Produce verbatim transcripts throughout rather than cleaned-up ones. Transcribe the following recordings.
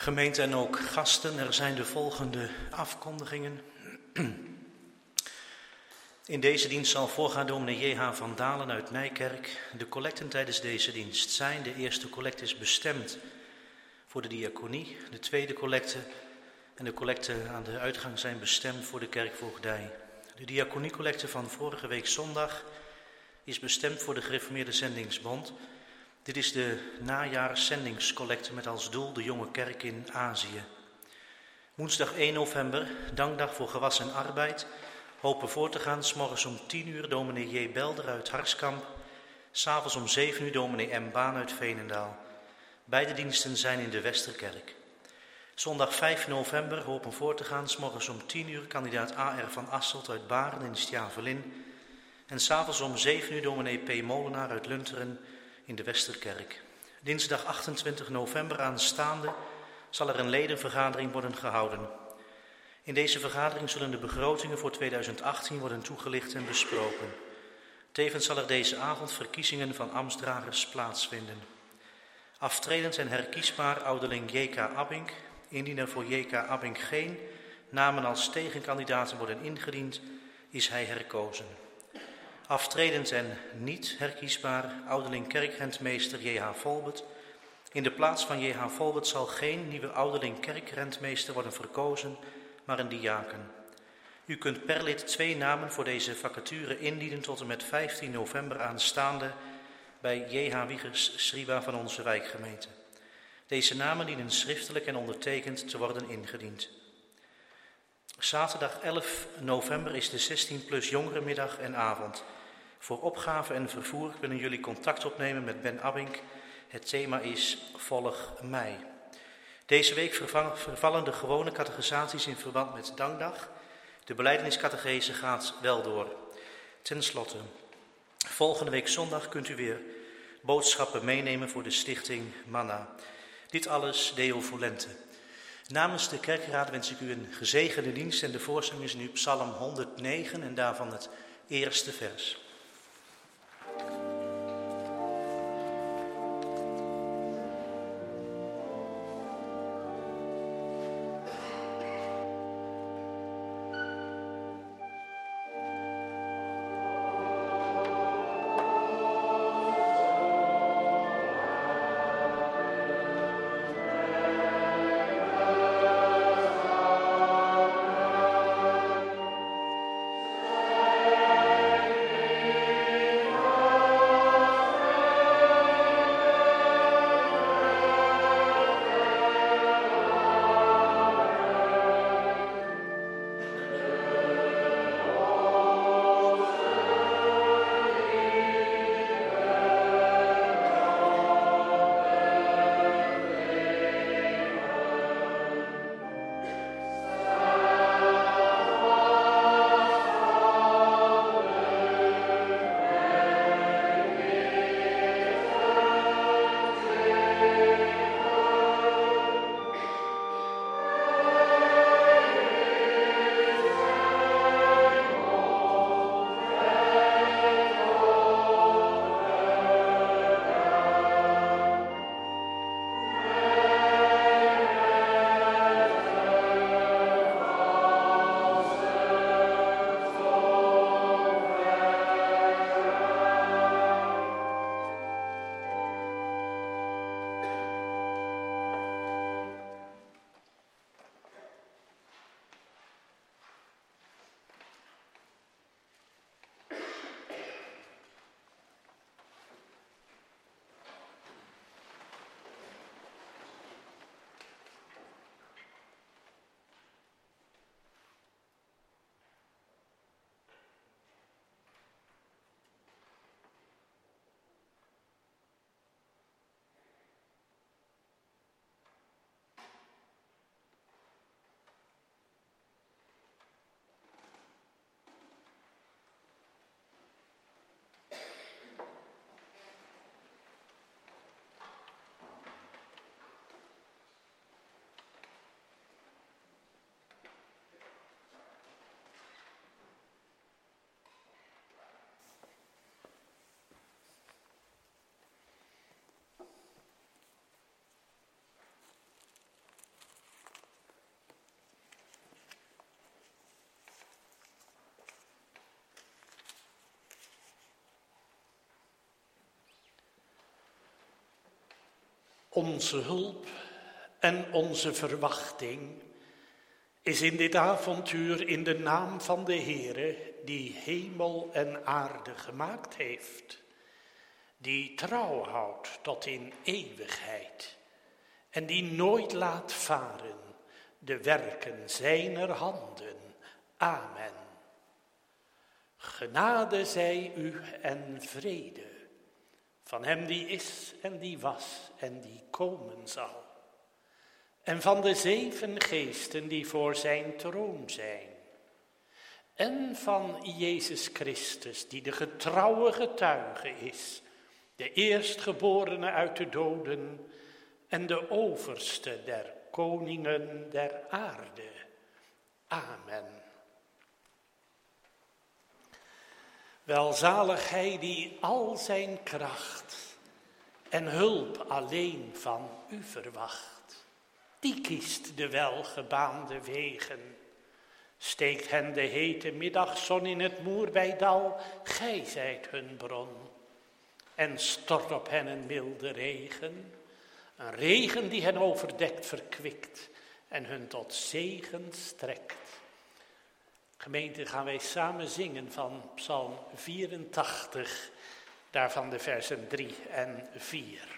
Gemeente en ook gasten, er zijn de volgende afkondigingen. In deze dienst zal voorgaan dominee J H van Dalen uit Nijkerk. De collecten tijdens deze dienst zijn: de eerste collecte is bestemd voor de diaconie, de tweede collecte en de collecten aan de uitgang zijn bestemd voor de kerkvoogdij. De diaconiecollecte van vorige week zondag is bestemd voor de Gereformeerde Zendingsbond. Dit is de najaarszendingscollecte met als doel de jonge kerk in Azië. Woensdag één november, dankdag voor gewas en arbeid, hopen voor te gaan. 's Morgens om tien uur dominee J. Belder uit Harskamp, 's avonds om zeven uur dominee M. Baan uit Veenendaal. Beide diensten zijn in de Westerkerk. Zondag vijf november hopen voor te gaan. 's Morgens om tien uur kandidaat A R van Asselt uit Baren in Stjavelin. En 's avonds om zeven uur dominee P. Molenaar uit Lunteren in de Westerkerk. Dinsdag achtentwintig november aanstaande zal er een ledenvergadering worden gehouden. In deze vergadering zullen de begrotingen voor tweeduizend achttien worden toegelicht en besproken. Tevens zal er deze avond verkiezingen van ambtsdragers plaatsvinden. Aftredend en herkiesbaar ouderling J K Abink. Indien er voor J K Abink geen namen als tegenkandidaten worden ingediend, is hij herkozen. Aftredend en niet herkiesbaar ouderling kerkrentmeester J H Volbert. In de plaats van J H Volbert zal geen nieuwe ouderling kerkrentmeester worden verkozen, maar een diaken. U kunt per lid twee namen voor deze vacature indienen tot en met vijftien november aanstaande bij J H Wiegers Sriba van onze wijkgemeente. Deze namen dienen schriftelijk en ondertekend te worden ingediend. Zaterdag elf november is de zestien plus jongerenmiddag en avond. Voor opgave en vervoer kunnen jullie contact opnemen met Ben Abink. Het thema is Volg mij. Deze week vervallen de gewone catechisaties in verband met Dankdag. De belijdeniscategese gaat wel door. Ten slotte, volgende week zondag kunt u weer boodschappen meenemen voor de stichting Manna. Dit alles Deo Volente. Namens de kerkraad wens ik u een gezegende dienst en de voorzang is nu Psalm honderdnegen en daarvan het eerste vers. Amen. Onze hulp en onze verwachting is in dit avontuur in de naam van de Heere, die hemel en aarde gemaakt heeft, die trouw houdt tot in eeuwigheid en die nooit laat varen de werken zijner handen. Amen. Genade zij u en vrede van hem die is en die was en die komen zal. En van de zeven geesten die voor zijn troon zijn. En van Jezus Christus die de getrouwe getuige is, de eerstgeborene uit de doden en de overste der koningen der aarde. Amen. Welzalig hij die al zijn kracht en hulp alleen van u verwacht. Die kiest de welgebaande wegen, steekt hen de hete middagzon in het Moerbijdal, gij zijt hun bron. En stort op hen een milde regen, een regen die hen overdekt verkwikt en hun tot zegen strekt. Gemeente, gaan wij samen zingen van Psalm vierentachtig, daarvan de versen drie en vier.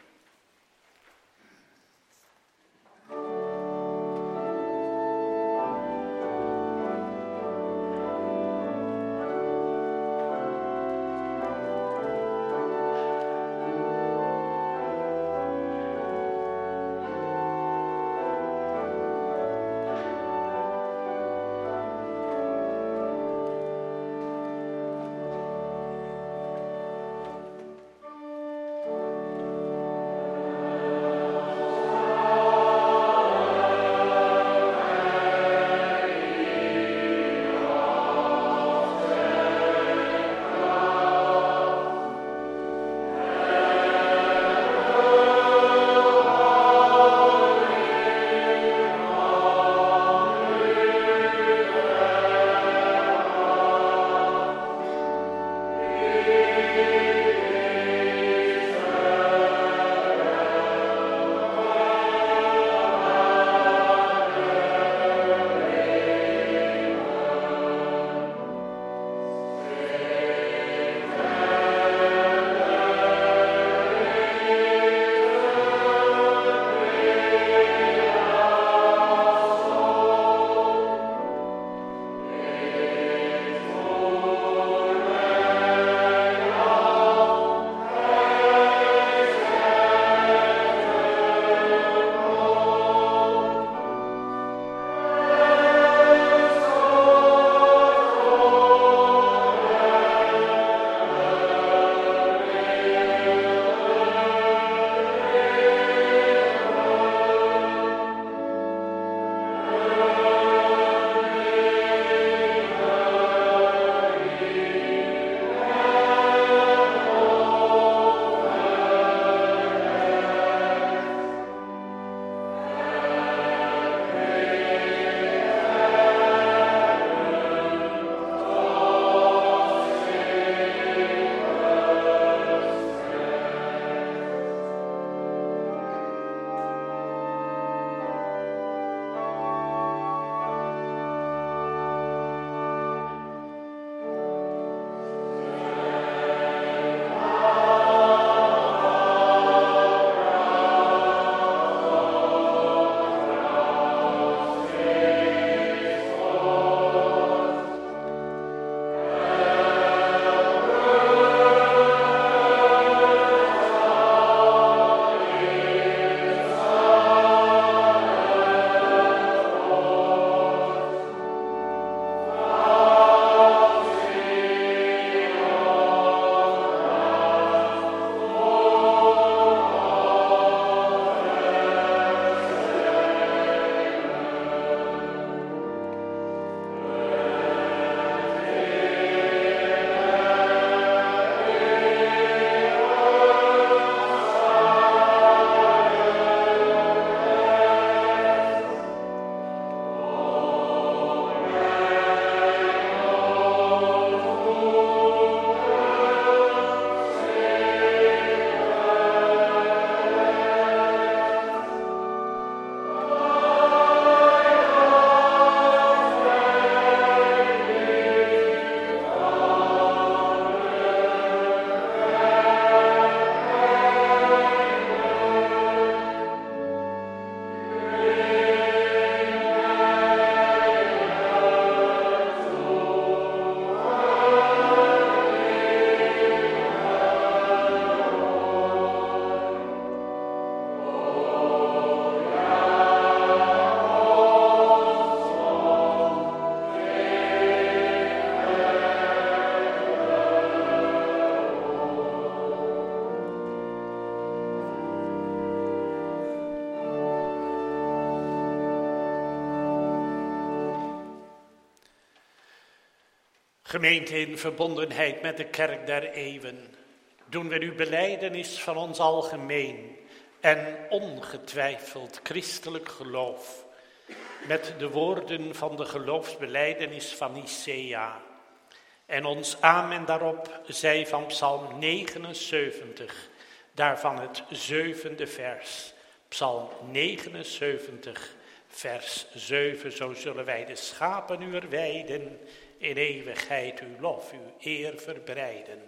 Gemeente in verbondenheid met de kerk der eeuwen, doen we uw belijdenis van ons algemeen en ongetwijfeld christelijk geloof met de woorden van de geloofsbelijdenis van Nicea. En ons amen daarop zij van Psalm negenenzeventig, daarvan het zevende vers. Psalm negenenzeventig, vers zeven. Zo zullen wij de schapen uwer weiden, in eeuwigheid uw lof, uw eer verbreiden.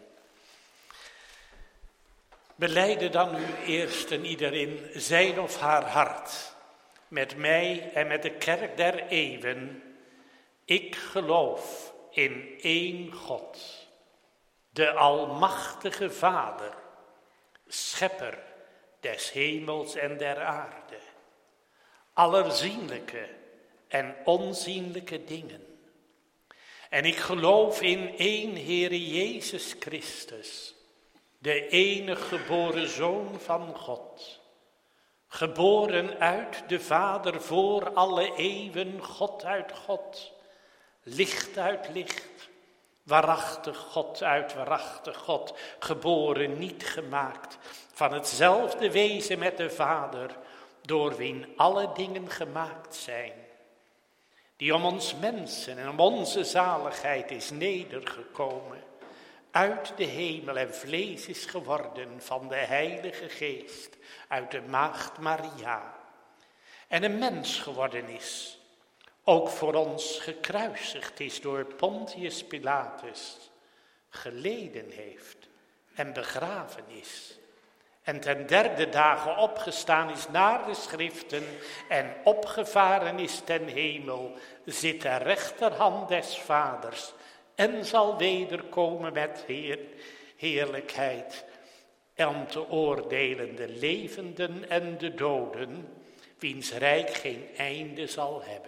Belijde dan u eerst en ieder in zijn of haar hart, met mij en met de kerk der eeuwen. Ik geloof in één God, de almachtige Vader, schepper des hemels en der aarde, allerzienlijke en onzienlijke dingen. En ik geloof in één Heere Jezus Christus, de enige geboren Zoon van God, geboren uit de Vader voor alle eeuwen, God uit God, licht uit licht, waarachtig God uit waarachtig God, geboren, niet gemaakt, van hetzelfde wezen met de Vader, door wien alle dingen gemaakt zijn, die om ons mensen en om onze zaligheid is nedergekomen, uit de hemel en vlees is geworden van de Heilige Geest, uit de maagd Maria, en een mens geworden is, ook voor ons gekruisigd is door Pontius Pilatus, geleden heeft en begraven is, en ten derde dagen opgestaan is naar de schriften en opgevaren is ten hemel, zit ter rechterhand des Vaders en zal wederkomen met heer, heerlijkheid, om te oordelen de levenden en de doden, wiens rijk geen einde zal hebben.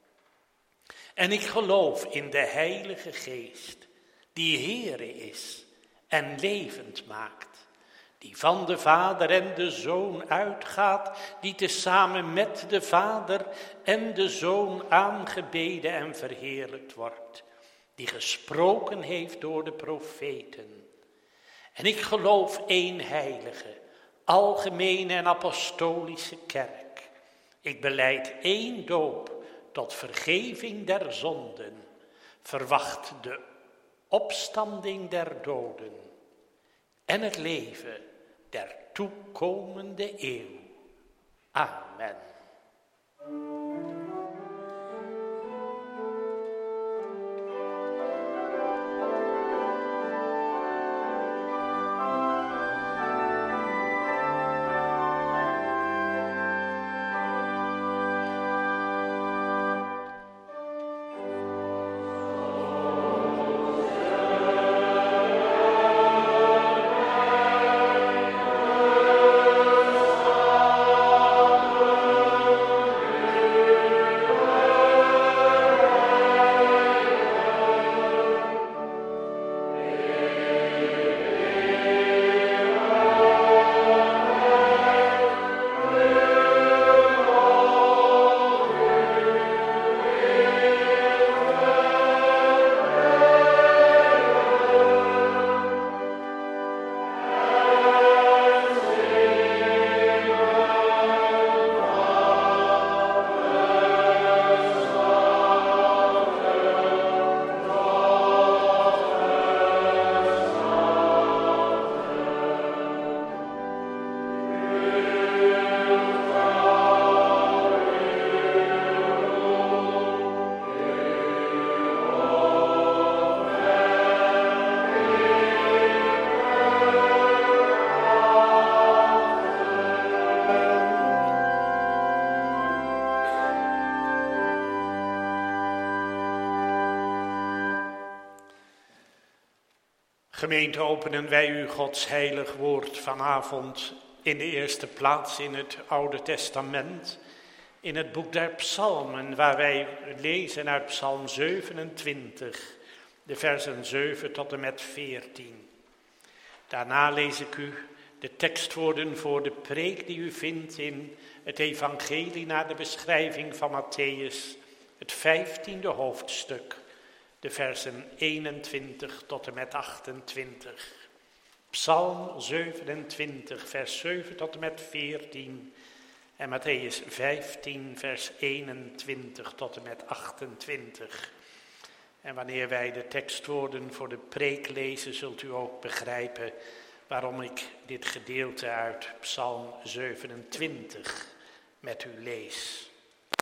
En ik geloof in de Heilige Geest, die Heere is en levend maakt, die van de Vader en de Zoon uitgaat, die tezamen met de Vader en de Zoon aangebeden en verheerlijkt wordt, die gesproken heeft door de profeten. En ik geloof één heilige, algemene en apostolische kerk. Ik belijd één doop tot vergeving der zonden, verwacht de opstanding der doden en het leven der toekomende eeuw. Amen. Gemeente, openen wij u Gods heilig woord vanavond in de eerste plaats in het Oude Testament, in het boek der Psalmen, waar wij lezen uit Psalm zevenentwintig, de versen zeven tot en met veertien. Daarna lees ik u de tekstwoorden voor de preek die u vindt in het evangelie naar de beschrijving van Mattheüs, het vijftiende hoofdstuk, de versen eenentwintig tot en met achtentwintig. Psalm zevenentwintig, vers zeven tot en met veertien. En Mattheüs vijftien, vers eenentwintig tot en met achtentwintig. En wanneer wij de tekstwoorden voor de preek lezen, zult u ook begrijpen waarom ik dit gedeelte uit Psalm zevenentwintig met u lees.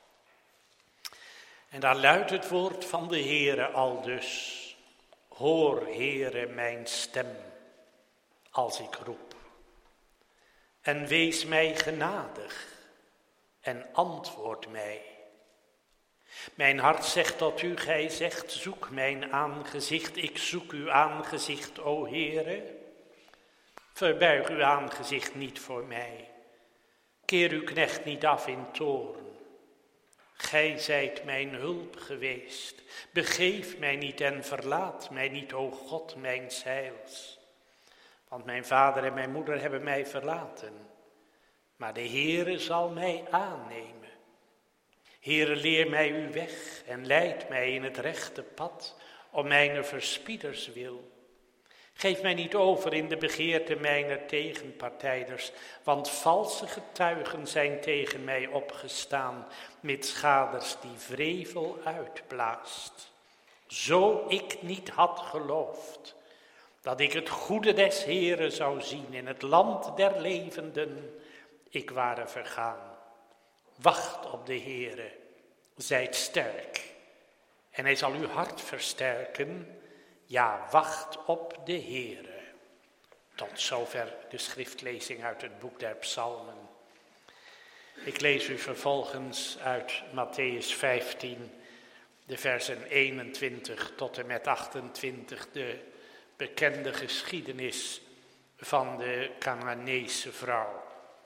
En daar luidt het woord van de Heere aldus: hoor, Heere, mijn stem, als ik roep. En wees mij genadig en antwoord mij. Mijn hart zegt tot u, gij zegt, zoek mijn aangezicht. Ik zoek uw aangezicht, o Heere. Verbuig uw aangezicht niet voor mij. Keer uw knecht niet af in toorn. Gij zijt mijn hulp geweest. Begeef mij niet en verlaat mij niet, o God, mijn heils. Want mijn vader en mijn moeder hebben mij verlaten. Maar de Heere zal mij aannemen. Heere, leer mij uw weg en leid mij in het rechte pad, om mijne verspieders wil. Geef mij niet over in de begeerte mijner tegenpartijders, want valse getuigen zijn tegen mij opgestaan, met schaders die wrevel uitblaast. Zo ik niet had geloofd, dat ik het goede des Heeren zou zien in het land der levenden, ik ware vergaan. Wacht op de Heere, zijt sterk, en hij zal uw hart versterken. Ja, wacht op de Heere. Tot zover de schriftlezing uit het boek der Psalmen. Ik lees u vervolgens uit Mattheüs vijftien, de versen eenentwintig tot en met achtentwintig, de bekende geschiedenis van de Canaanese vrouw.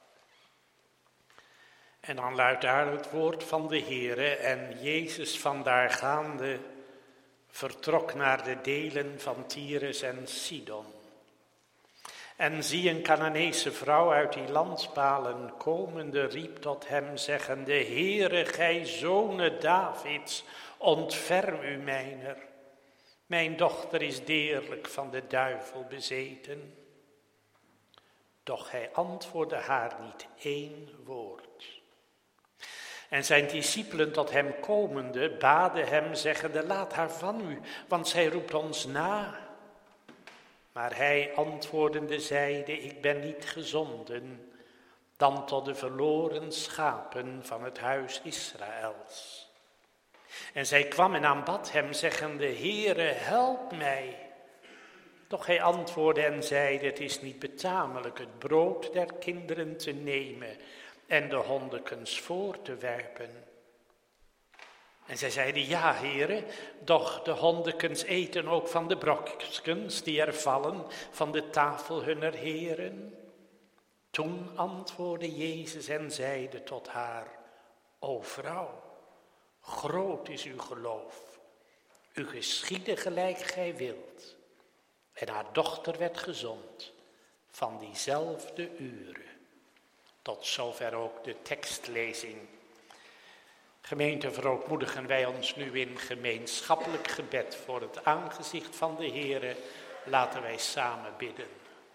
En dan luidt daar het woord van de Heere: en Jezus vandaar gaande vertrok naar de delen van Tyrus en Sidon. En zie, een Canaanese vrouw uit die landspalen komende riep tot hem, zeggende: Heere, gij zone Davids, ontferm u mijner. Mijn dochter is deerlijk van de duivel bezeten. Doch hij antwoordde haar niet één woord. En zijn discipelen tot hem komende baden hem, zeggende: laat haar van u, want zij roept ons na. Maar hij antwoordende zeide: ik ben niet gezonden dan tot de verloren schapen van het huis Israëls. En zij kwam en aanbad hem, zeggende: Heere, help mij. Doch hij antwoordde en zeide: het is niet betamelijk het brood der kinderen te nemen en de hondekens voor te werpen. En zij zeiden: ja, Heere, doch de hondekens eten ook van de brokskens die er vallen van de tafel hunner heren. Toen antwoordde Jezus en zeide tot haar: o vrouw, groot is uw geloof. U geschiedde gelijk gij wilt. En haar dochter werd gezond van diezelfde uren. Tot zover ook de tekstlezing. Gemeente, verootmoedigen wij ons nu in gemeenschappelijk gebed voor het aangezicht van de Heere. Laten wij samen bidden.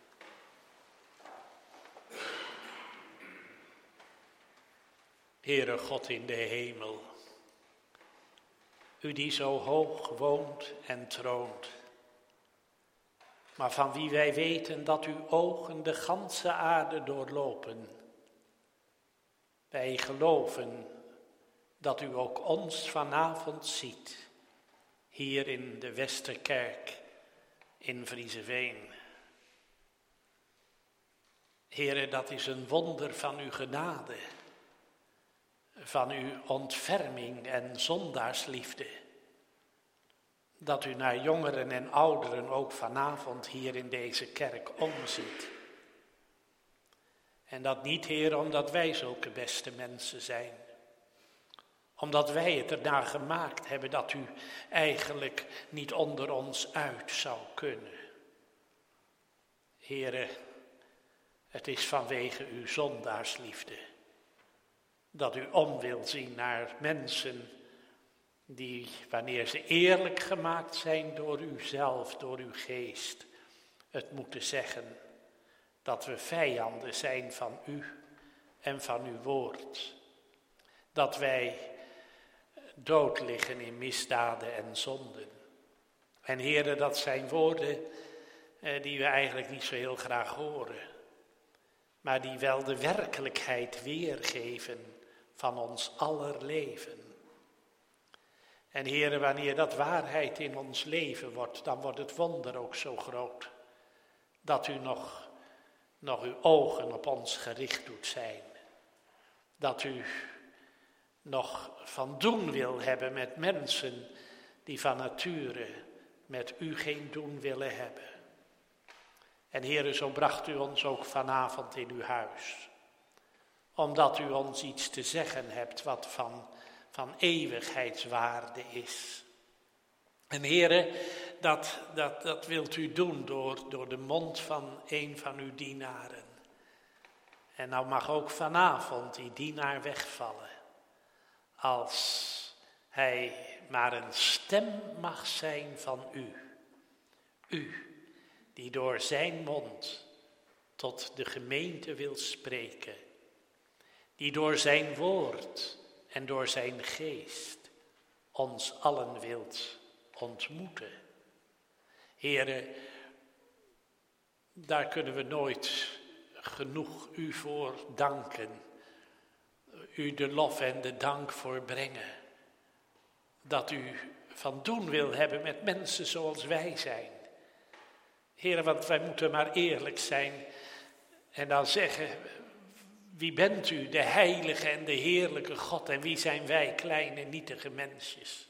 Heere God in de hemel, u die zo hoog woont en troont, maar van wie wij weten dat uw ogen de ganse aarde doorlopen. Wij geloven dat u ook ons vanavond ziet, hier in de Westerkerk in Vriezeveen. Heere, dat is een wonder van uw genade, van uw ontferming en zondaarsliefde. Dat u naar jongeren en ouderen ook vanavond hier in deze kerk omziet. En dat niet, Heer, omdat wij zulke beste mensen zijn. Omdat wij het ernaar gemaakt hebben dat u eigenlijk niet onder ons uit zou kunnen. Heere, het is vanwege uw zondaarsliefde dat u om wilt zien naar mensen die, wanneer ze eerlijk gemaakt zijn door uzelf, door uw geest, het moeten zeggen dat we vijanden zijn van u en van uw woord. Dat wij dood liggen in misdaden en zonden. En Heere, dat zijn woorden eh, die we eigenlijk niet zo heel graag horen, maar die wel de werkelijkheid weergeven van ons aller leven. En Heere, wanneer dat waarheid in ons leven wordt, dan wordt het wonder ook zo groot, dat u nog, nog uw ogen op ons gericht doet zijn. Dat u nog van doen wil hebben met mensen die van nature met u geen doen willen hebben. En Heere, zo bracht u ons ook vanavond in uw huis. Omdat u ons iets te zeggen hebt wat van, van eeuwigheidswaarde is. En Heere, dat, dat, dat wilt u doen door, door de mond van een van uw dienaren. En nou mag ook vanavond die dienaar wegvallen. Als hij maar een stem mag zijn van u. U, die door zijn mond tot de gemeente wil spreken. Die door zijn woord en door zijn geest ons allen wilt ontmoeten. Heere, daar kunnen we nooit genoeg u voor danken. U de lof en de dank voor brengen. Dat u van doen wil hebben met mensen zoals wij zijn. Heere, want wij moeten maar eerlijk zijn en dan zeggen, wie bent u, de heilige en de heerlijke God, en wie zijn wij, kleine nietige mensjes?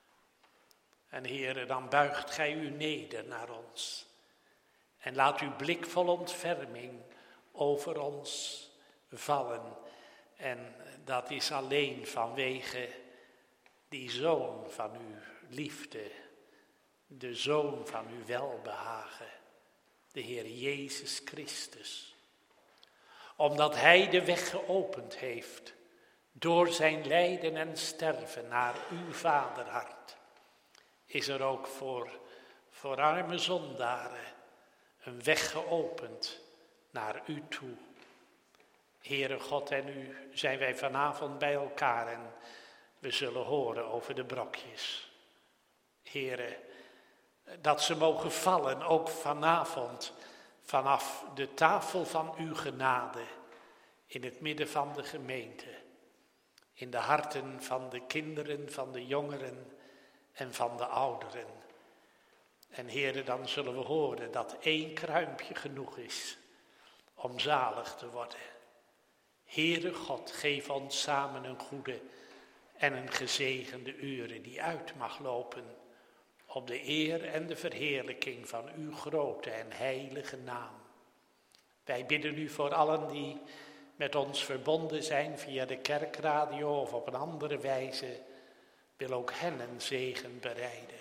En Heere, dan buigt gij u neder naar ons en laat uw blik vol ontferming over ons vallen. En dat is alleen vanwege die zoon van uw liefde, de zoon van uw welbehagen, de Heer Jezus Christus. Omdat hij de weg geopend heeft door zijn lijden en sterven naar uw vaderhart, is er ook voor, voor arme zondaren een weg geopend naar u toe. Heere God en u zijn wij vanavond bij elkaar en we zullen horen over de brokjes. Heere, dat ze mogen vallen ook vanavond vanaf de tafel van uw genade in het midden van de gemeente. In de harten van de kinderen, van de jongeren en van de ouderen. En Heere, dan zullen we horen dat één kruimpje genoeg is om zalig te worden. Heere God, geef ons samen een goede en een gezegende uren die uit mag lopen op de eer en de verheerlijking van uw grote en heilige naam. Wij bidden u voor allen die met ons verbonden zijn via de kerkradio of op een andere wijze, wil ook hen een zegen bereiden.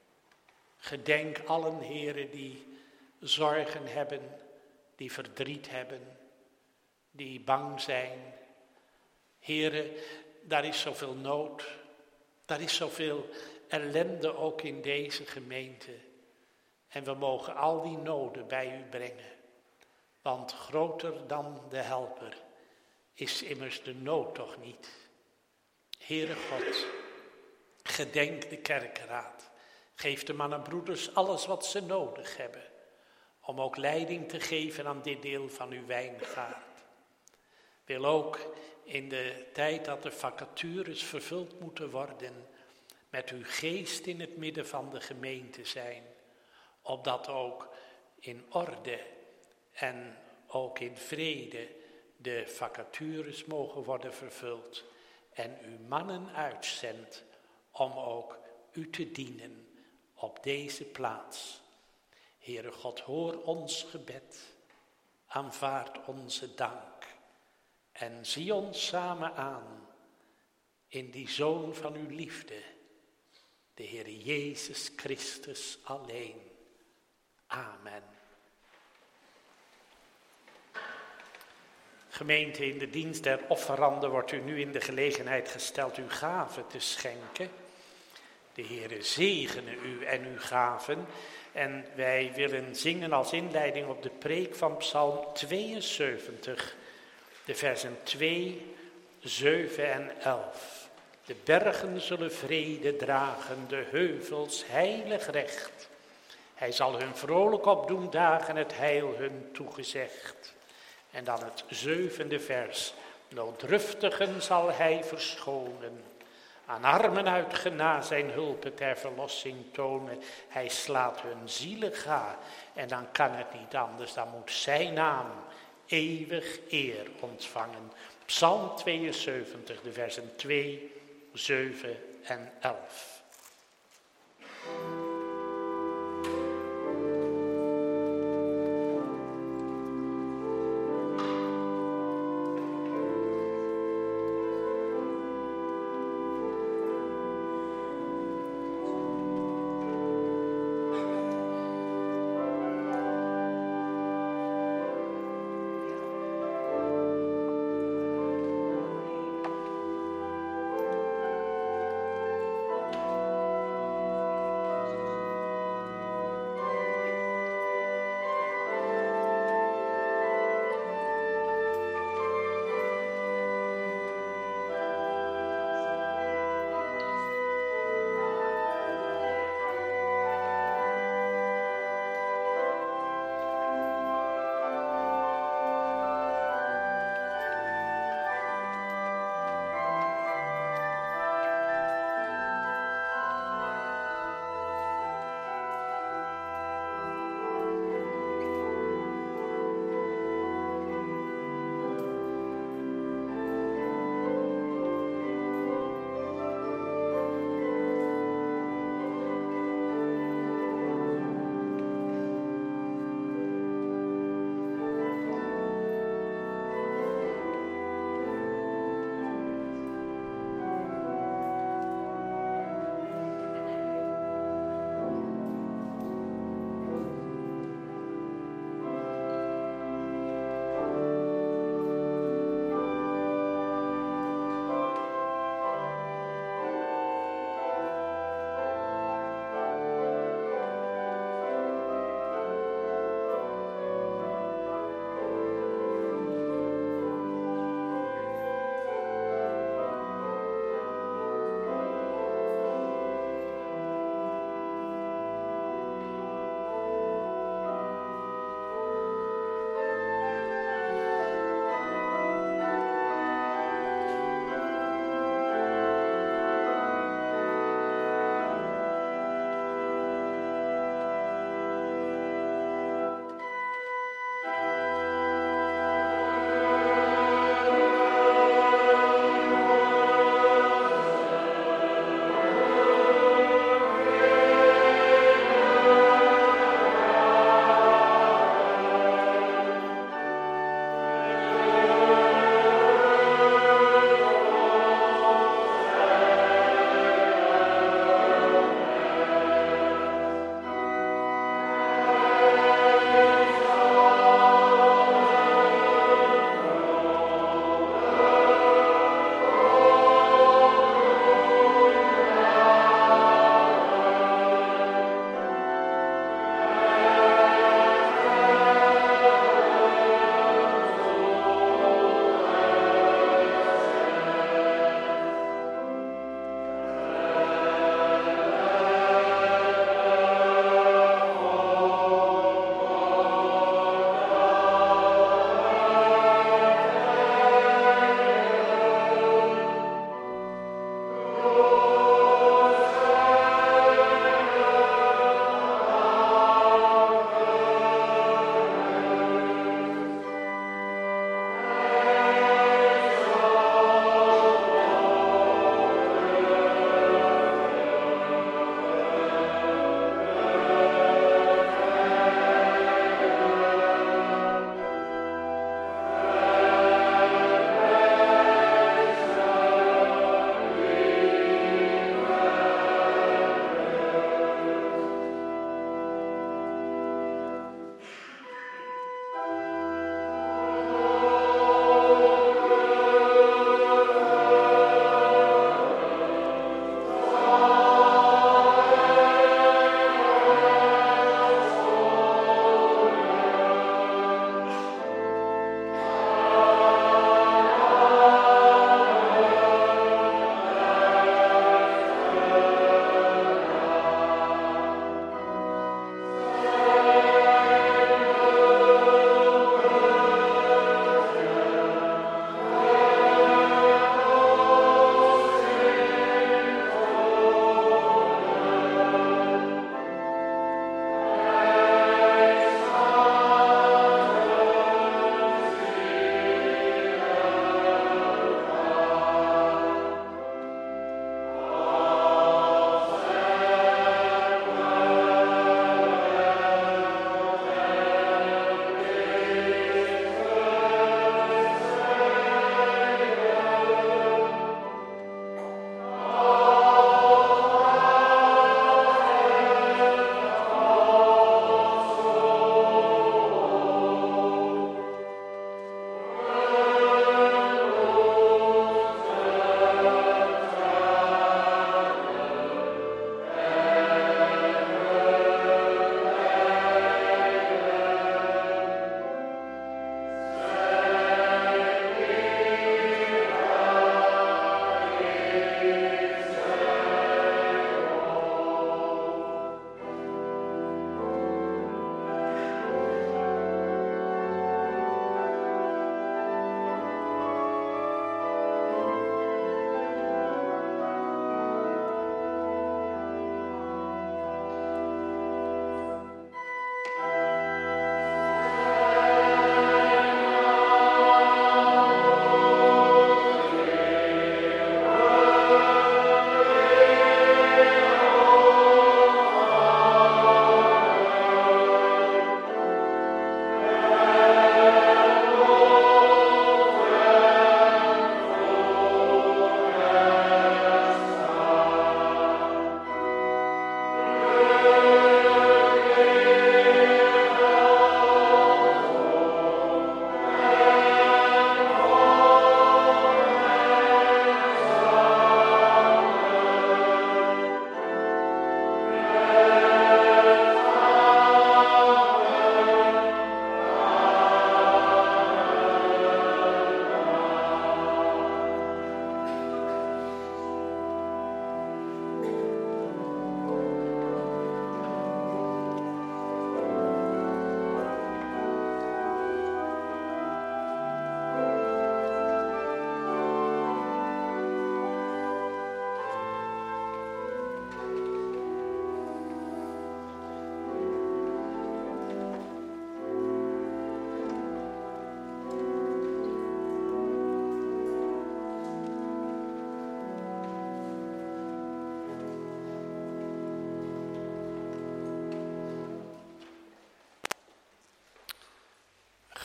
Gedenk allen, Heere, die zorgen hebben, die verdriet hebben, die bang zijn. Heere, daar is zoveel nood, daar is zoveel ellende ook in deze gemeente. En we mogen al die noden bij u brengen. Want groter dan de helper is immers de nood toch niet. Heere God, gedenk de kerkenraad. Geef de mannen en broeders alles wat ze nodig hebben. Om ook leiding te geven aan dit deel van uw wijngaard. Wil ook in de tijd dat de vacatures vervuld moeten worden, met uw geest in het midden van de gemeente zijn. Opdat ook in orde en ook in vrede de vacatures mogen worden vervuld. En uw mannen uitzendt om ook u te dienen op deze plaats. Heere God, hoor ons gebed, aanvaard onze dank. En zie ons samen aan in die Zoon van uw liefde, de Heer Jezus Christus alleen. Amen. Gemeente, in de dienst der offeranden wordt u nu in de gelegenheid gesteld uw gave te schenken. De Heere zegene u en uw gaven. En wij willen zingen als inleiding op de preek van Psalm tweeënzeventig, de versen twee, zeven en elf. De bergen zullen vrede dragen, de heuvels heilig recht. Hij zal hun vrolijk opdoen dagen, het heil hun toegezegd. En dan het zevende vers. Nooddruftigen zal hij verschonen. Aan armen uit gena zijn hulpen ter verlossing tonen. Hij slaat hun zielen ga. En dan kan het niet anders, dan moet zijn naam eeuwig eer ontvangen. Psalm tweeënzeventig, de versen twee, zeven en elf.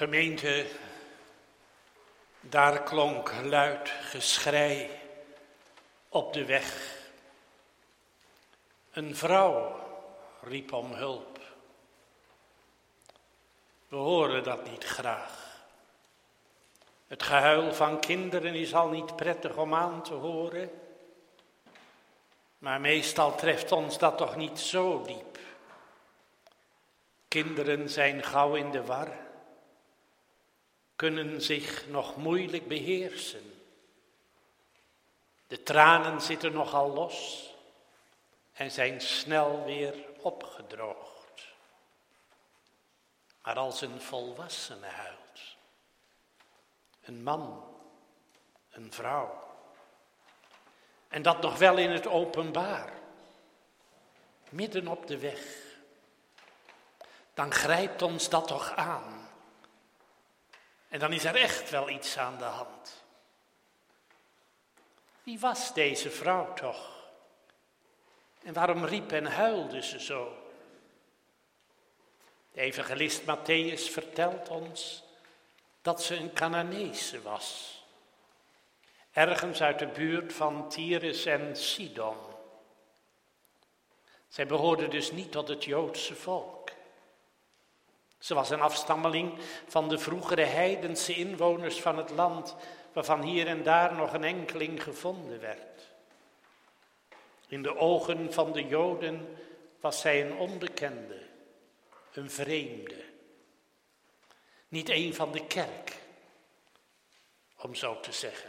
Gemeente, daar klonk luid geschrei op de weg. Een vrouw riep om hulp. We horen dat niet graag. Het gehuil van kinderen is al niet prettig om aan te horen. Maar meestal treft ons dat toch niet zo diep. Kinderen zijn gauw in de war, kunnen zich nog moeilijk beheersen. De tranen zitten nogal los en zijn snel weer opgedroogd. Maar als een volwassene huilt, een man, een vrouw, en dat nog wel in het openbaar, midden op de weg, dan grijpt ons dat toch aan. En dan is er echt wel iets aan de hand. Wie was deze vrouw toch? En waarom riep en huilde ze zo? De evangelist Mattheüs vertelt ons dat ze een Canaanese was. Ergens uit de buurt van Tyrus en Sidon. Zij behoorde dus niet tot het Joodse volk. Ze was een afstammeling van de vroegere heidense inwoners van het land, waarvan hier en daar nog een enkeling gevonden werd. In de ogen van de Joden was zij een onbekende, een vreemde. Niet een van de kerk, om zo te zeggen.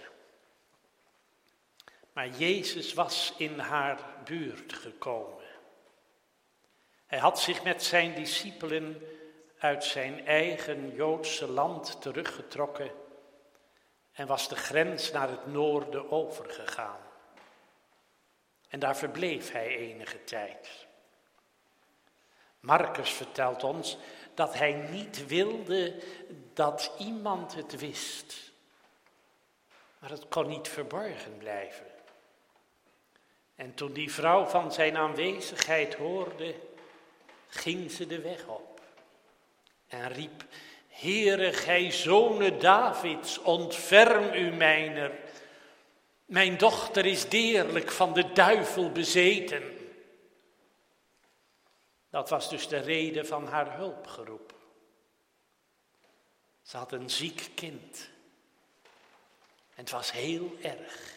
Maar Jezus was in haar buurt gekomen. Hij had zich met zijn discipelen uit zijn eigen Joodse land teruggetrokken en was de grens naar het noorden overgegaan. En daar verbleef hij enige tijd. Marcus vertelt ons dat hij niet wilde dat iemand het wist. Maar het kon niet verborgen blijven. En toen die vrouw van zijn aanwezigheid hoorde, ging ze de weg op. En riep: Heere, gij zonen Davids, ontferm u mijner. Mijn dochter is deerlijk van de duivel bezeten. Dat was dus de reden van haar hulpgeroep. Ze had een ziek kind. En het was heel erg.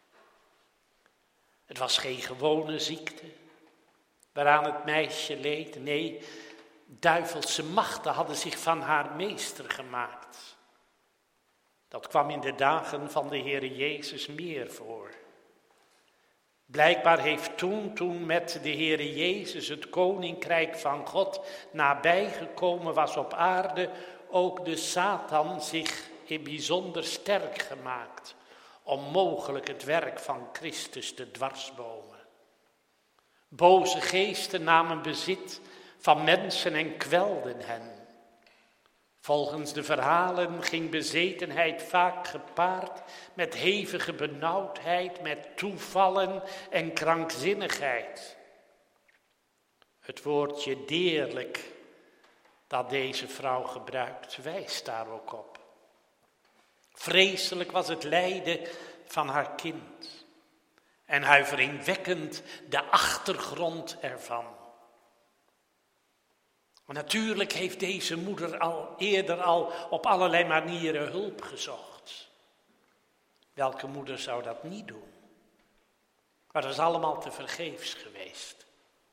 Het was geen gewone ziekte waaraan het meisje leed. Nee, duivelse machten hadden zich van haar meester gemaakt. Dat kwam in de dagen van de Heere Jezus meer voor. Blijkbaar heeft toen, toen met de Heere Jezus het koninkrijk van God nabijgekomen was op aarde, ook de Satan zich in bijzonder sterk gemaakt om mogelijk het werk van Christus te dwarsbomen. Boze geesten namen bezit van mensen en kwelden hen. Volgens de verhalen ging bezetenheid vaak gepaard met hevige benauwdheid, met toevallen en krankzinnigheid. Het woordje deerlijk dat deze vrouw gebruikt, wijst daar ook op. Vreselijk was het lijden van haar kind en huiveringwekkend de achtergrond ervan. Maar natuurlijk heeft deze moeder al eerder al op allerlei manieren hulp gezocht. Welke moeder zou dat niet doen? Maar dat is allemaal tevergeefs geweest.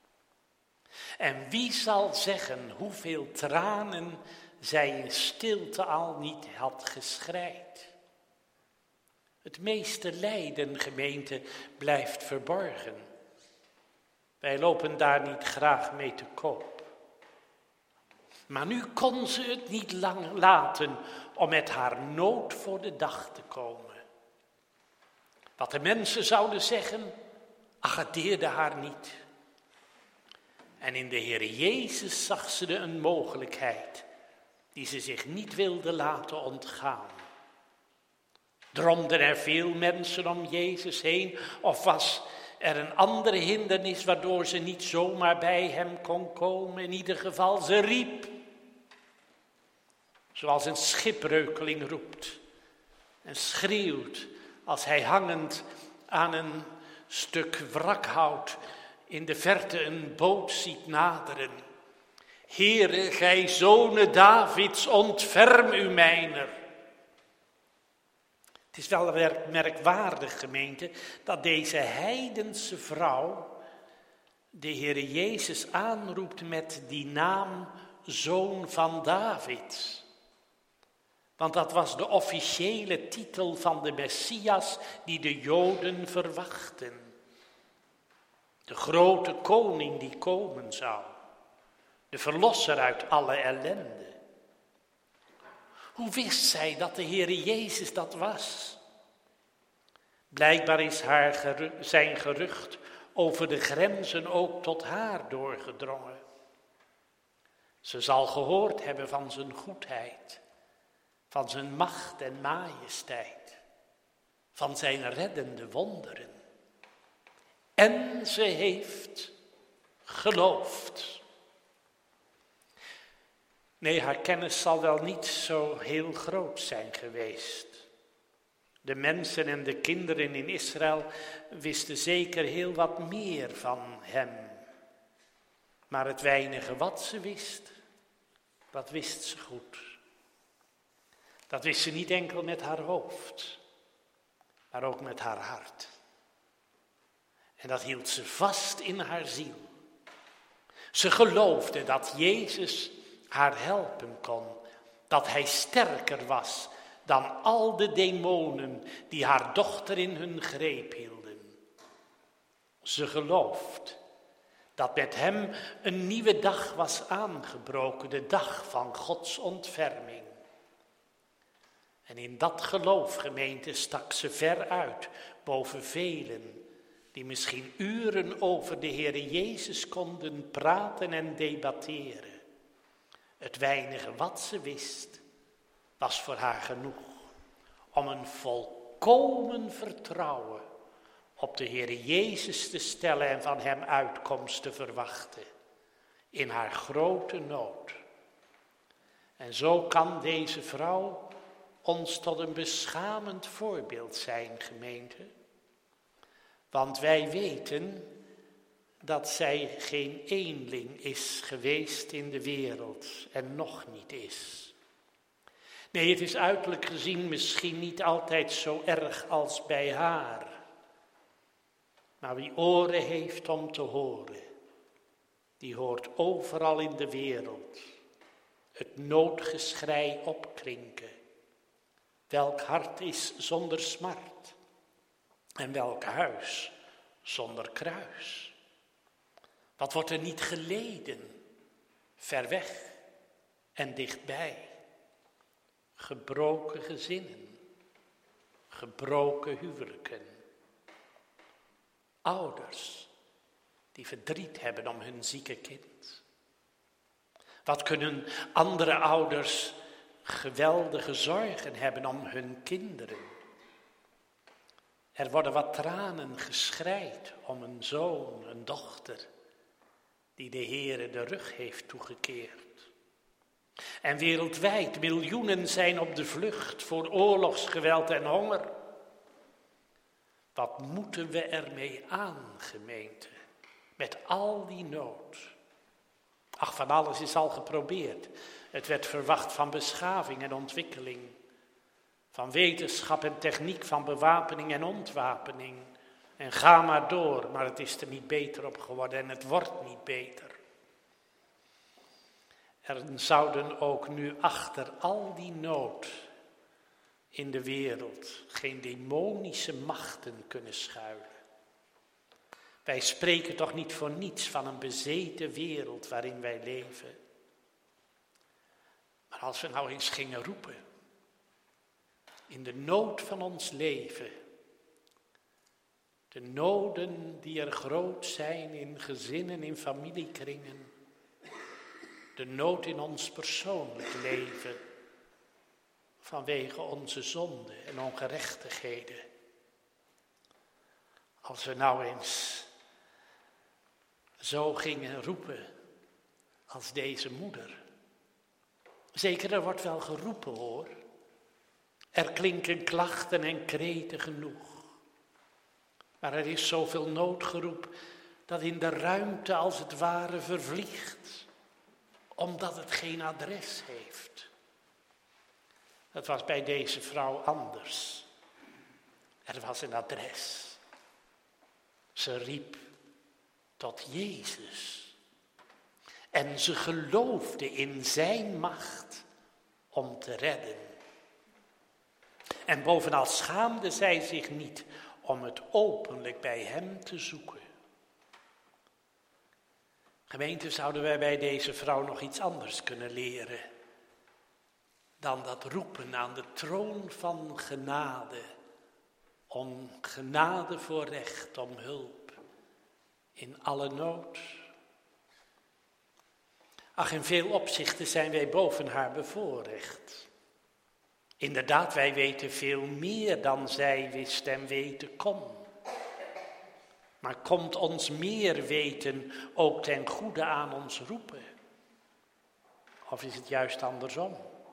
En wie zal zeggen hoeveel tranen zij in stilte al niet had geschreid? Het meeste lijden, gemeente, blijft verborgen. Wij lopen daar niet graag mee te koop. Maar nu kon ze het niet lang laten om met haar nood voor de dag te komen. Wat de mensen zouden zeggen, agadeerde haar niet. En in de Heer Jezus zag ze een mogelijkheid die ze zich niet wilde laten ontgaan. Dromden er veel mensen om Jezus heen of was er een andere hindernis waardoor ze niet zomaar bij hem kon komen? In ieder geval, ze riep. Zoals een schipbreukeling roept en schreeuwt als hij hangend aan een stuk wrakhout in de verte een boot ziet naderen. Heere, gij zonen Davids, ontferm u mijner. Het is wel merkwaardig, gemeente, dat deze heidense vrouw de Heere Jezus aanroept met die naam Zoon van David. Want dat was de officiële titel van de Messias die de Joden verwachten. De grote koning die komen zou. De verlosser uit alle ellende. Hoe wist zij dat de Heere Jezus dat was? Blijkbaar is haar geru- zijn gerucht over de grenzen ook tot haar doorgedrongen. Ze zal gehoord hebben van zijn goedheid, van zijn macht en majesteit, van zijn reddende wonderen. En ze heeft geloofd. Nee, haar kennis zal wel niet zo heel groot zijn geweest. De mensen en de kinderen in Israël wisten zeker heel wat meer van hem. Maar het weinige wat ze wist, dat wist ze goed. Dat wist ze niet enkel met haar hoofd, maar ook met haar hart. En dat hield ze vast in haar ziel. Ze geloofde dat Jezus haar helpen kon, dat hij sterker was dan al de demonen die haar dochter in hun greep hielden. Ze gelooft dat met hem een nieuwe dag was aangebroken, de dag van Gods ontferming. En in dat geloof, gemeente, stak ze ver uit boven velen die misschien uren over de Heere Jezus konden praten en debatteren. Het weinige wat ze wist, was voor haar genoeg om een volkomen vertrouwen op de Heere Jezus te stellen en van hem uitkomst te verwachten in haar grote nood. En zo kan deze vrouw ons tot een beschamend voorbeeld zijn, gemeente. Want wij weten dat zij geen eenling is geweest in de wereld en nog niet is. Nee, het is uiterlijk gezien misschien niet altijd zo erg als bij haar. Maar wie oren heeft om te horen, die hoort overal in de wereld het noodgeschrei opklinken. Welk hart is zonder smart en welk huis zonder kruis? Wat wordt er niet geleden, ver weg en dichtbij? Gebroken gezinnen, gebroken huwelijken. Ouders die verdriet hebben om hun zieke kind. Wat kunnen andere ouders geweldige zorgen hebben om hun kinderen? Er worden wat tranen geschreid om een zoon, een dochter, die de Heere de rug heeft toegekeerd. En wereldwijd miljoenen zijn op de vlucht voor oorlogsgeweld en honger. Wat moeten we ermee aan, gemeente, met al die nood? Ach, van alles is al geprobeerd. Het werd verwacht van beschaving en ontwikkeling, van wetenschap en techniek, van bewapening en ontwapening. En ga maar door, maar het is er niet beter op geworden en het wordt niet beter. Er zouden ook nu achter al die nood in de wereld geen demonische machten kunnen schuilen. Wij spreken toch niet voor niets van een bezeten wereld waarin wij leven. Maar als we nou eens gingen roepen, in de nood van ons leven, de noden die er groot zijn in gezinnen, in familiekringen, de nood in ons persoonlijk leven, vanwege onze zonden en ongerechtigheden. Als we nou eens zo gingen roepen als deze moeder, Zeker, er wordt wel geroepen hoor. Er klinken klachten en kreten genoeg. Maar er is zoveel noodgeroep dat in de ruimte als het ware vervliegt, omdat het geen adres heeft. Het was bij deze vrouw anders. Er was een adres. Ze riep tot Jezus. En ze geloofde in zijn macht om te redden. En bovenal schaamde zij zich niet om het openlijk bij hem te zoeken. Gemeente, zouden wij bij deze vrouw nog iets anders kunnen leren dan dat roepen aan de troon van genade, om genade voor recht, om hulp in alle nood. Ach, in veel opzichten zijn wij boven haar bevoorrecht. Inderdaad, wij weten veel meer dan zij wist en weten kon. Maar komt ons meer weten ook ten goede aan ons roepen? Of is het juist andersom?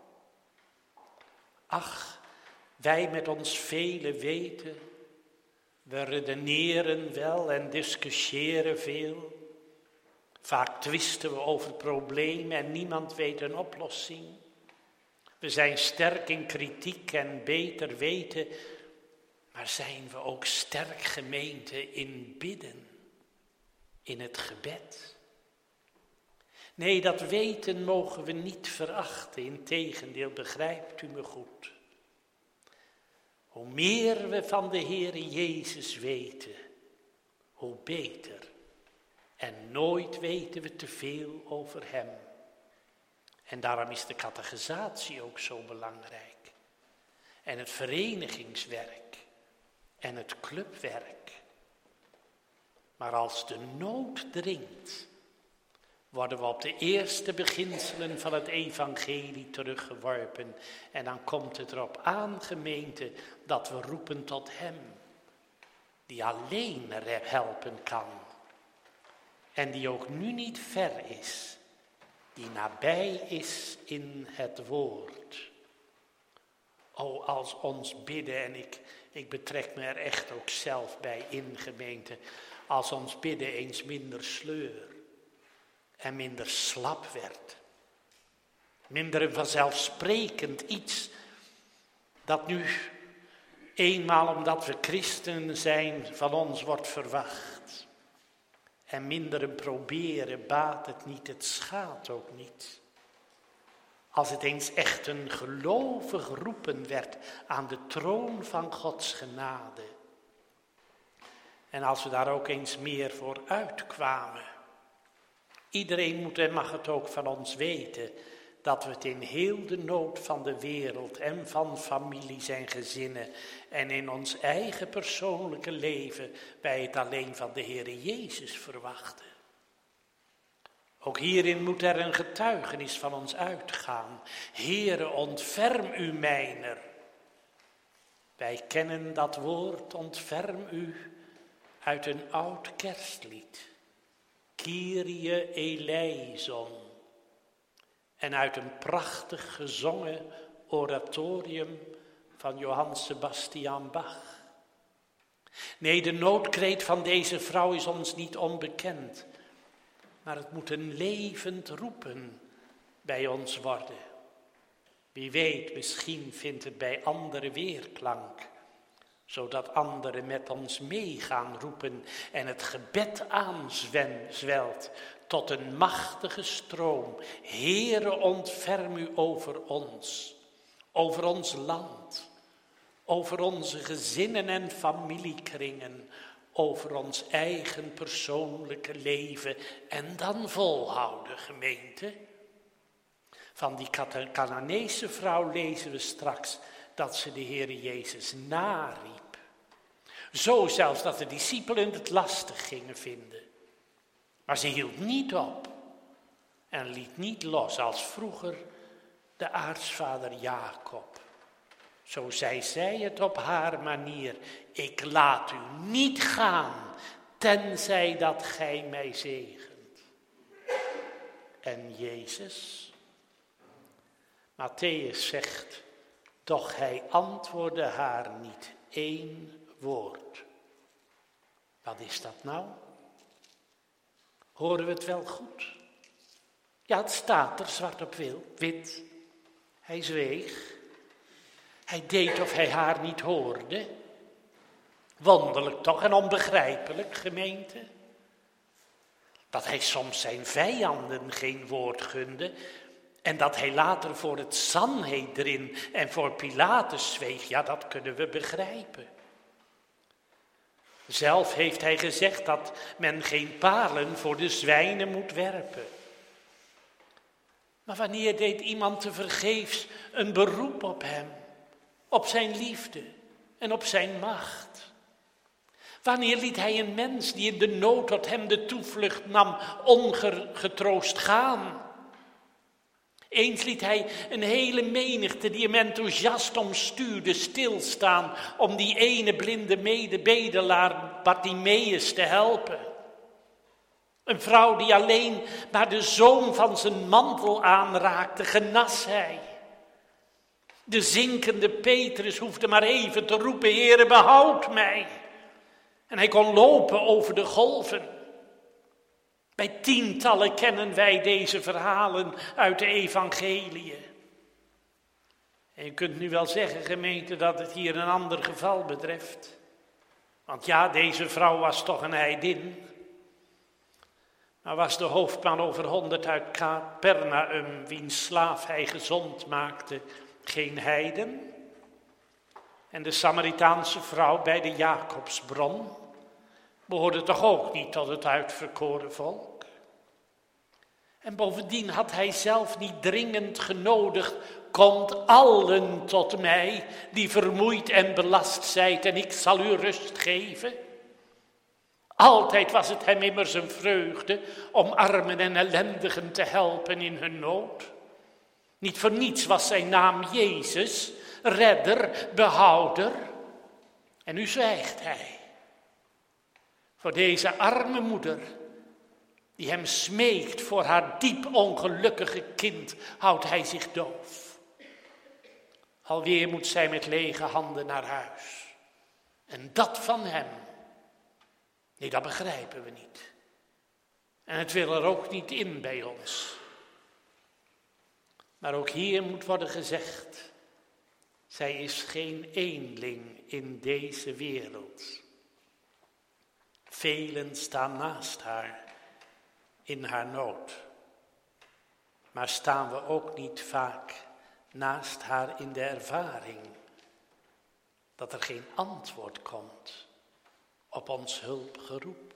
Ach, wij met ons vele weten, we redeneren wel en discussiëren veel. Vaak twisten we over problemen en niemand weet een oplossing. We zijn sterk in kritiek en beter weten, maar zijn we ook sterk, gemeente, in bidden, in het gebed? Nee, dat weten mogen we niet verachten, integendeel, begrijpt u me goed. Hoe meer we van de Heere Jezus weten, hoe beter. En nooit weten we te veel over hem. En daarom is de catechisatie ook zo belangrijk. En het verenigingswerk. En het clubwerk. Maar als de nood dringt, worden we op de eerste beginselen van het evangelie teruggeworpen. En dan komt het erop aan, gemeente, dat we roepen tot hem, die alleen helpen kan. En die ook nu niet ver is, die nabij is in het woord. O, als ons bidden, en ik, ik betrek me er echt ook zelf bij in, gemeente, als ons bidden eens minder sleur en minder slap werd. Minder een vanzelfsprekend iets dat nu eenmaal omdat we christen zijn van ons wordt verwacht. En minder een proberen baat het niet, het schaadt ook niet. Als het eens echt een gelovig roepen werd aan de troon van Gods genade. En als we daar ook eens meer voor uitkwamen. Iedereen moet en mag het ook van ons weten, dat we het in heel de nood van de wereld en van families en gezinnen en in ons eigen persoonlijke leven bij het alleen van de Heere Jezus verwachten. Ook hierin moet er een getuigenis van ons uitgaan. Heere, ontferm u mijner. Wij kennen dat woord, ontferm u, uit een oud kerstlied. Kyrie eleison. En uit een prachtig gezongen oratorium van Johann Sebastian Bach. Nee, de noodkreet van deze vrouw is ons niet onbekend. Maar het moet een levend roepen bij ons worden. Wie weet, misschien vindt het bij anderen weerklank. Zodat anderen met ons mee gaan roepen en het gebed aanzwelt tot een machtige stroom. Heere, ontferm u over ons, over ons land, over onze gezinnen en familiekringen, over ons eigen persoonlijke leven en dan volhouden, gemeente. Van die Canaanese vrouw lezen we straks dat ze de Heere Jezus nariep. Zo zelfs dat de discipelen het lastig gingen vinden. Maar ze hield niet op en liet niet los als vroeger de aartsvader Jacob. Zo zei zij het op haar manier. Ik laat u niet gaan, tenzij dat gij mij zegent. En Jezus, Matthäus zegt, doch hij antwoordde haar niet één woord. Wat is dat nou? Horen we het wel goed? Ja, het staat er zwart op wit. Hij zweeg. Hij deed of hij haar niet hoorde. Wonderlijk toch en onbegrijpelijk, gemeente. Dat hij soms zijn vijanden geen woord gunde en dat hij later voor het Sanhedrin en voor Pilatus zweeg, ja, dat kunnen we begrijpen. Zelf heeft hij gezegd dat men geen palen voor de zwijnen moet werpen. Maar wanneer deed iemand tevergeefs een beroep op hem, op zijn liefde en op zijn macht? Wanneer liet hij een mens die in de nood tot hem de toevlucht nam, ongetroost gaan? Eens liet hij een hele menigte die hem enthousiast omstuurde stilstaan om die ene blinde medebedelaar Bartimeus te helpen. Een vrouw die alleen maar de zoom van zijn mantel aanraakte, genas hij. De zinkende Petrus hoefde maar even te roepen, Heere, behoud mij. En hij kon lopen over de golven. Bij tientallen kennen wij deze verhalen uit de evangeliën. En je kunt nu wel zeggen, gemeente, dat het hier een ander geval betreft. Want ja, deze vrouw was toch een heidin. Maar was de hoofdman over honderd uit Capernaum, wiens slaaf hij gezond maakte, geen heiden? En de Samaritaanse vrouw bij de Jacobsbron behoorde toch ook niet tot het uitverkoren volk? En bovendien had hij zelf niet dringend genodigd, komt allen tot mij die vermoeid en belast zijt en ik zal u rust geven. Altijd was het hem immers een vreugde om armen en ellendigen te helpen in hun nood. Niet voor niets was zijn naam Jezus, redder, behouder. En nu zwijgt hij. Voor deze arme moeder, die hem smeekt voor haar diep ongelukkige kind, houdt hij zich doof. Alweer moet zij met lege handen naar huis. En dat van hem. Nee, dat begrijpen we niet. En het wil er ook niet in bij ons. Maar ook hier moet worden gezegd, zij is geen eenling in deze wereld. Velen staan naast haar in haar nood. Maar staan we ook niet vaak naast haar in de ervaring dat er geen antwoord komt op ons hulpgeroep?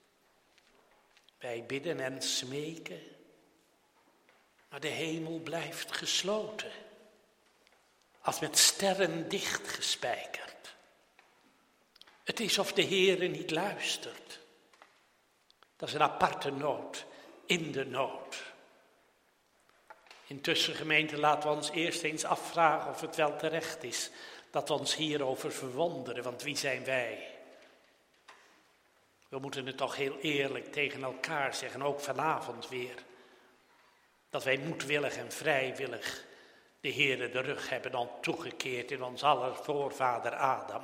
Wij bidden en smeken, maar de hemel blijft gesloten, als met sterren dichtgespijkerd. Het is of de Heere niet luistert. Dat is een aparte nood, in de nood. Intussen, gemeente, laten we ons eerst eens afvragen of het wel terecht is dat we ons hierover verwonderen, want wie zijn wij? We moeten het toch heel eerlijk tegen elkaar zeggen, ook vanavond weer, dat wij moedwillig en vrijwillig de Heere de rug hebben dan toegekeerd in ons aller voorvader Adam.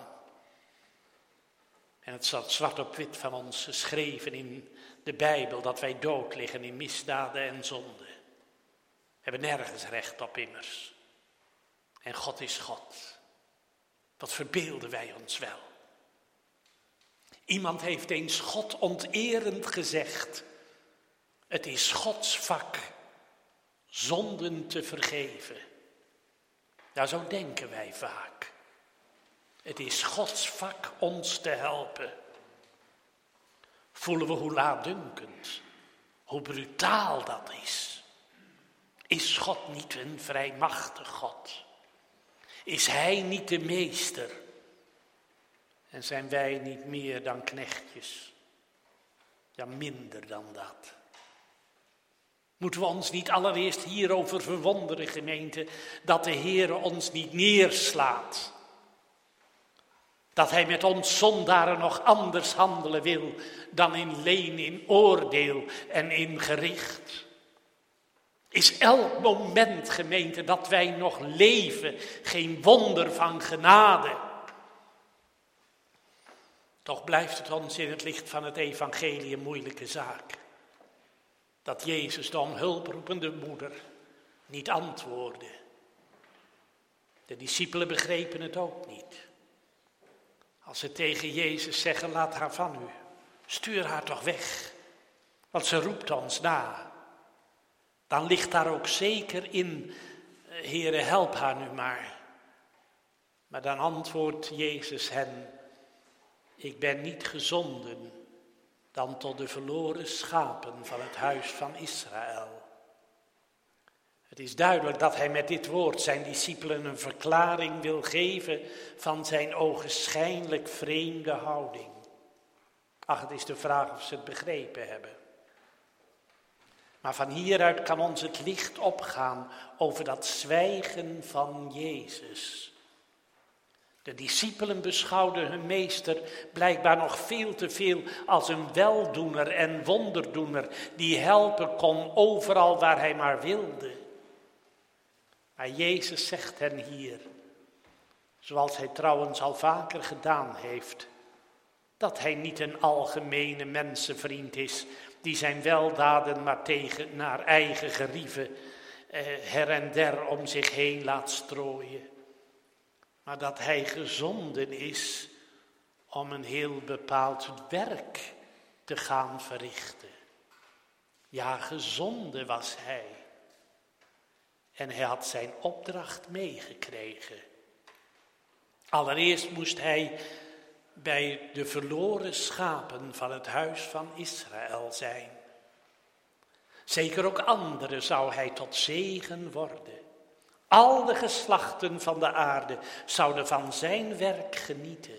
En het staat zwart op wit van ons geschreven in de Bijbel dat wij dood liggen in misdaden en zonden. We hebben nergens recht op immers. En God is God. Wat verbeelden wij ons wel. Iemand heeft eens God onterend gezegd. Het is Gods vak zonden te vergeven. Ja, zo denken wij vaak. Het is Gods vak ons te helpen. Voelen we hoe laatdunkend, hoe brutaal dat is. Is God niet een vrijmachtig God? Is Hij niet de meester? En zijn wij niet meer dan knechtjes? Ja, minder dan dat. Moeten we ons niet allereerst hierover verwonderen, gemeente, dat de Heere ons niet neerslaat? Dat Hij met ons zondaren nog anders handelen wil dan in leen, in oordeel en in gericht. Is elk moment, gemeente, dat wij nog leven, geen wonder van genade? Toch blijft het ons in het licht van het evangelie een moeilijke zaak. Dat Jezus de om hulp roepende moeder niet antwoordde. De discipelen begrepen het ook niet. Als ze tegen Jezus zeggen, laat haar van u. Stuur haar toch weg, want ze roept ons na. Dan ligt daar ook zeker in, Heere, help haar nu maar. Maar dan antwoordt Jezus hen, ik ben niet gezonden dan tot de verloren schapen van het huis van Israël. Het is duidelijk dat hij met dit woord zijn discipelen een verklaring wil geven van zijn ogenschijnlijk vreemde houding. Ach, het is de vraag of ze het begrepen hebben. Maar van hieruit kan ons het licht opgaan over dat zwijgen van Jezus. De discipelen beschouwden hun meester blijkbaar nog veel te veel als een weldoener en wonderdoener die helpen kon overal waar hij maar wilde. Maar Jezus zegt hen hier, zoals hij trouwens al vaker gedaan heeft, dat hij niet een algemene mensenvriend is die zijn weldaden maar tegen naar eigen gerieven eh, her en der om zich heen laat strooien. Maar dat hij gezonden is om een heel bepaald werk te gaan verrichten. Ja, gezonden was hij. En hij had zijn opdracht meegekregen. Allereerst moest hij bij de verloren schapen van het huis van Israël zijn. Zeker ook anderen zou hij tot zegen worden. Al de geslachten van de aarde zouden van zijn werk genieten.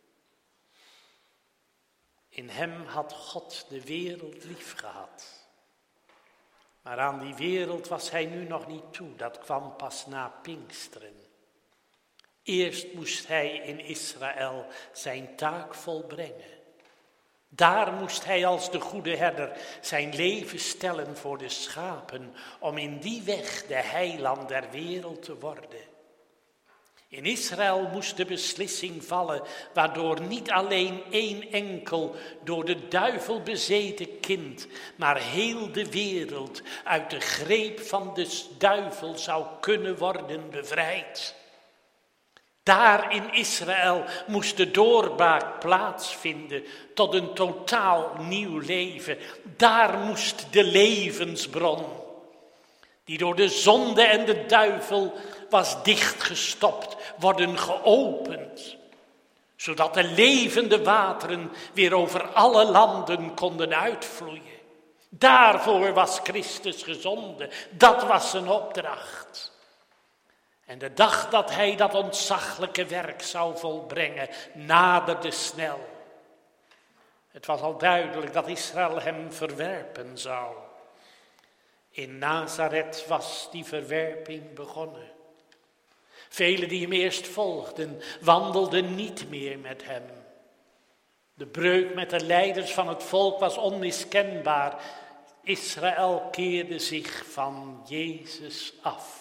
In hem had God de wereld lief gehad. Maar aan die wereld was hij nu nog niet toe, dat kwam pas na Pinksteren. Eerst moest hij in Israël zijn taak volbrengen. Daar moest hij als de goede herder zijn leven stellen voor de schapen, om in die weg de heiland der wereld te worden. In Israël moest de beslissing vallen, waardoor niet alleen één enkel door de duivel bezeten kind, maar heel de wereld uit de greep van de duivel zou kunnen worden bevrijd. Daar in Israël moest de doorbraak plaatsvinden tot een totaal nieuw leven. Daar moest de levensbron, die door de zonde en de duivel was dichtgestopt, worden geopend. Zodat de levende wateren weer over alle landen konden uitvloeien. Daarvoor was Christus gezonden. Dat was zijn opdracht. En de dag dat hij dat ontzaglijke werk zou volbrengen, naderde snel. Het was al duidelijk dat Israël hem verwerpen zou. In Nazareth was die verwerping begonnen. Velen die hem eerst volgden, wandelden niet meer met hem. De breuk met de leiders van het volk was onmiskenbaar. Israël keerde zich van Jezus af.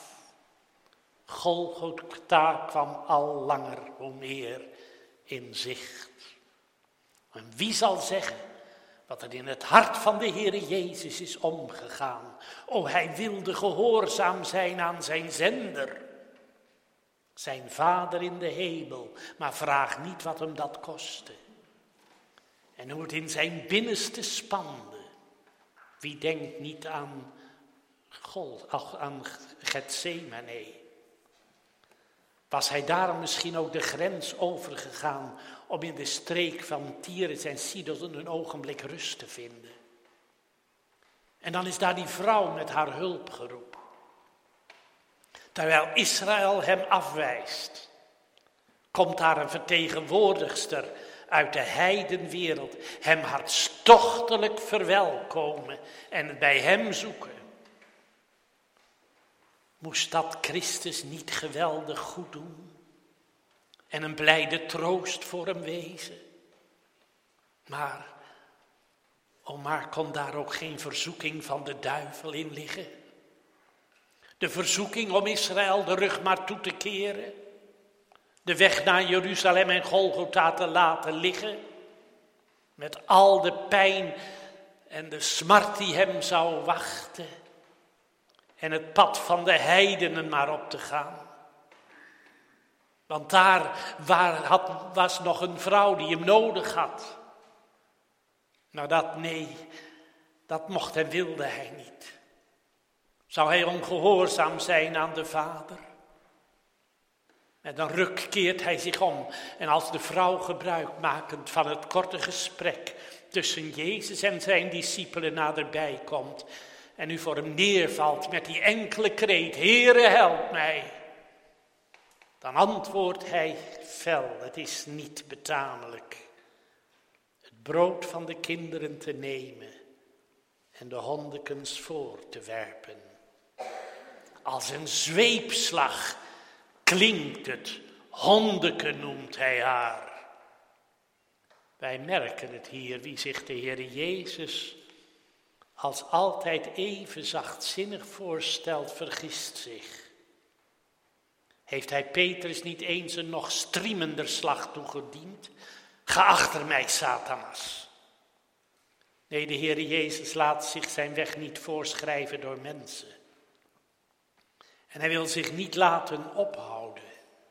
Golgotha kwam al langer hoe meer in zicht. En wie zal zeggen wat er in het hart van de Heere Jezus is omgegaan? O, hij wilde gehoorzaam zijn aan zijn zender. Zijn Vader in de hemel, maar vraag niet wat hem dat kostte. En hoe het in zijn binnenste spande. Wie denkt niet aan, Gol, aan Getsemane? Was hij daarom misschien ook de grens overgegaan om in de streek van Tyrus en Sidon een ogenblik rust te vinden? En dan is daar die vrouw met haar hulp geroepen. Terwijl Israël hem afwijst, komt daar een vertegenwoordigster uit de heidenwereld hem hartstochtelijk verwelkomen en het bij hem zoeken. Moest dat Christus niet geweldig goed doen en een blijde troost voor hem wezen? Maar, o maar kon daar ook geen verzoeking van de duivel in liggen? De verzoeking om Israël de rug maar toe te keren. De weg naar Jeruzalem en Golgotha te laten liggen. Met al de pijn en de smart die hem zou wachten. En het pad van de heidenen maar op te gaan. Want daar waar had, was nog een vrouw die hem nodig had. Maar dat, nee, dat mocht en wilde hij niet. Zou hij ongehoorzaam zijn aan de Vader? Met een ruk keert hij zich om. En als de vrouw gebruikmakend van het korte gesprek tussen Jezus en zijn discipelen naderbij komt. En nu voor hem neervalt met die enkele kreet, Heere, help mij. Dan antwoordt hij fel, het is niet betamelijk het brood van de kinderen te nemen en de hondekens voor te werpen. Als een zweepslag klinkt het, hondeken noemt hij haar. Wij merken het hier, wie zich de Heer Jezus als altijd even zachtzinnig voorstelt, vergist zich. Heeft hij Petrus niet eens een nog striemender slag toegediend? Ga achter mij, Satanas. Nee, de Heer Jezus laat zich zijn weg niet voorschrijven door mensen. En hij wil zich niet laten ophouden.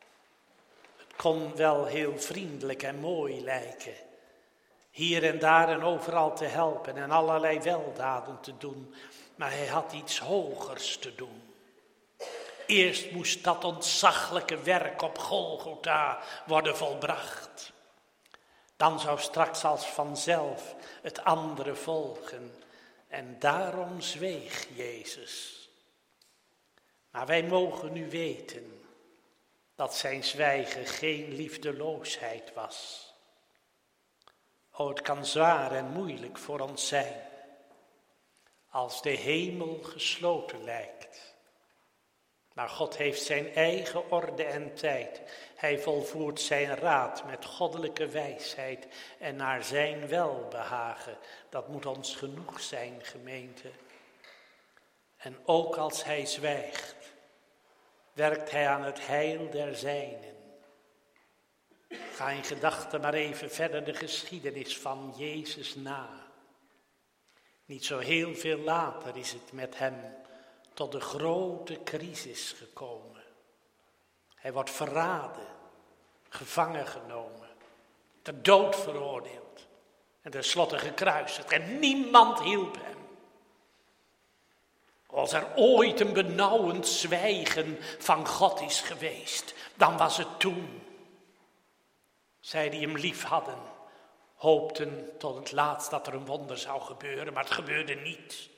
Het kon wel heel vriendelijk en mooi lijken. Hier en daar en overal te helpen en allerlei weldaden te doen. Maar hij had iets hogers te doen. Eerst moest dat ontzaglijke werk op Golgotha worden volbracht. Dan zou straks als vanzelf het andere volgen. En daarom zweeg Jezus. Maar wij mogen nu weten dat zijn zwijgen geen liefdeloosheid was. O, het kan zwaar en moeilijk voor ons zijn als de hemel gesloten lijkt. Maar God heeft zijn eigen orde en tijd. Hij volvoert zijn raad met goddelijke wijsheid en naar zijn welbehagen. Dat moet ons genoeg zijn, gemeente. En ook als hij zwijgt, werkt hij aan het heil der zijnen. Ga in gedachten maar even verder de geschiedenis van Jezus na. Niet zo heel veel later is het met hem tot de grote crisis gekomen. Hij wordt verraden, gevangen genomen, ter dood veroordeeld en tenslotte gekruisigd. En niemand hielp hem. Als er ooit een benauwend zwijgen van God is geweest, dan was het toen. Zij die hem lief hadden, hoopten tot het laatst dat er een wonder zou gebeuren, maar het gebeurde niet.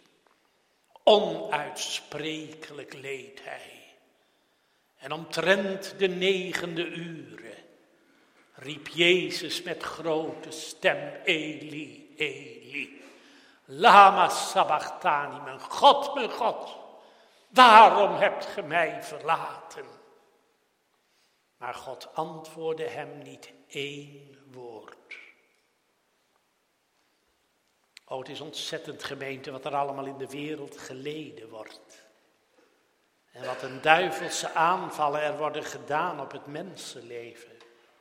Onuitsprekelijk leed hij. En omtrent de negende uren riep Jezus met grote stem, Eli, Eli, lama sabachthani, mijn God, mijn God, waarom hebt ge mij verlaten? Maar God antwoordde hem niet één woord. Oh, het is ontzettend, gemeente, wat er allemaal in de wereld geleden wordt. En wat een duivelse aanvallen er worden gedaan op het mensenleven.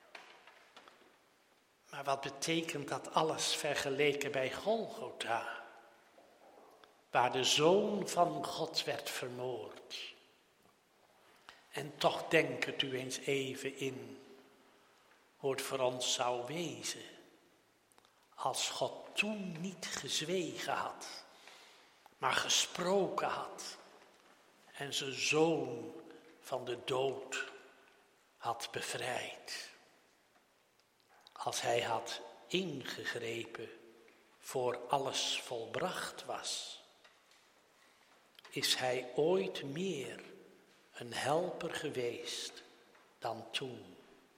Maar wat betekent dat alles vergeleken bij Golgotha? Waar de Zoon van God werd vermoord. En toch denk het u eens even in hoe het voor ons zou wezen als God toen niet gezwegen had, maar gesproken had en zijn Zoon van de dood had bevrijd. Als hij had ingegrepen voor alles volbracht was, is hij ooit meer een helper geweest dan toen.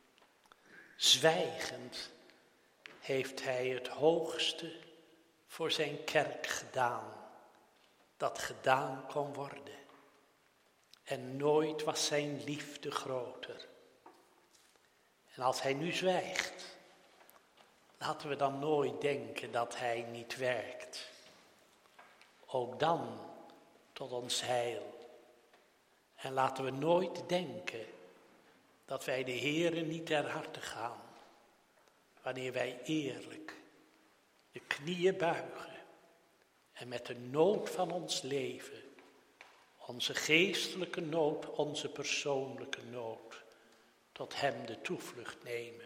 Zwijgend heeft hij het hoogste voor zijn kerk gedaan, dat gedaan kon worden. En nooit was zijn liefde groter. En als hij nu zwijgt, laten we dan nooit denken dat hij niet werkt. Ook dan tot ons heil. En laten we nooit denken dat wij de Heere niet ter harte gaan, wanneer wij eerlijk de knieën buigen en met de nood van ons leven, onze geestelijke nood, onze persoonlijke nood, tot hem de toevlucht nemen.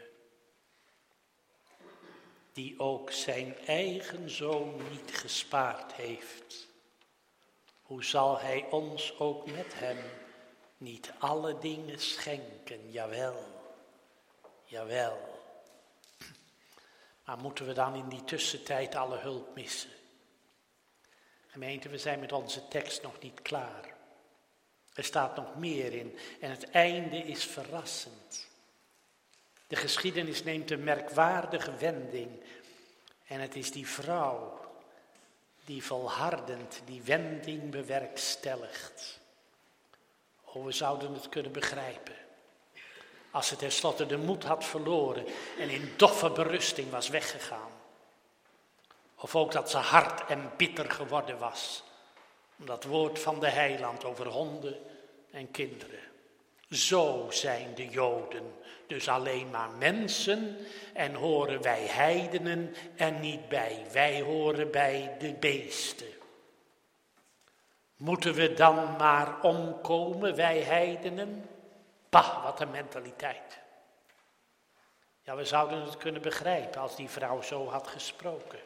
Die ook zijn eigen zoon niet gespaard heeft. Hoe zal hij ons ook met hem niet alle dingen schenken? Jawel, jawel. Maar moeten we dan in die tussentijd alle hulp missen? Gemeente, we zijn met onze tekst nog niet klaar. Er staat nog meer in en het einde is verrassend. De geschiedenis neemt een merkwaardige wending en het is die vrouw die volhardend die wending bewerkstelligt. Oh, we zouden het kunnen begrijpen. Als ze tenslotte de moed had verloren en in doffe berusting was weggegaan. Of ook dat ze hard en bitter geworden was. Om dat woord van de heiland over honden en kinderen. Zo zijn de Joden dus alleen maar mensen en horen wij heidenen er niet bij. Wij horen bij de beesten. Moeten we dan maar omkomen, wij heidenen? Bah, wat een mentaliteit. Ja, we zouden het kunnen begrijpen als die vrouw zo had gesproken.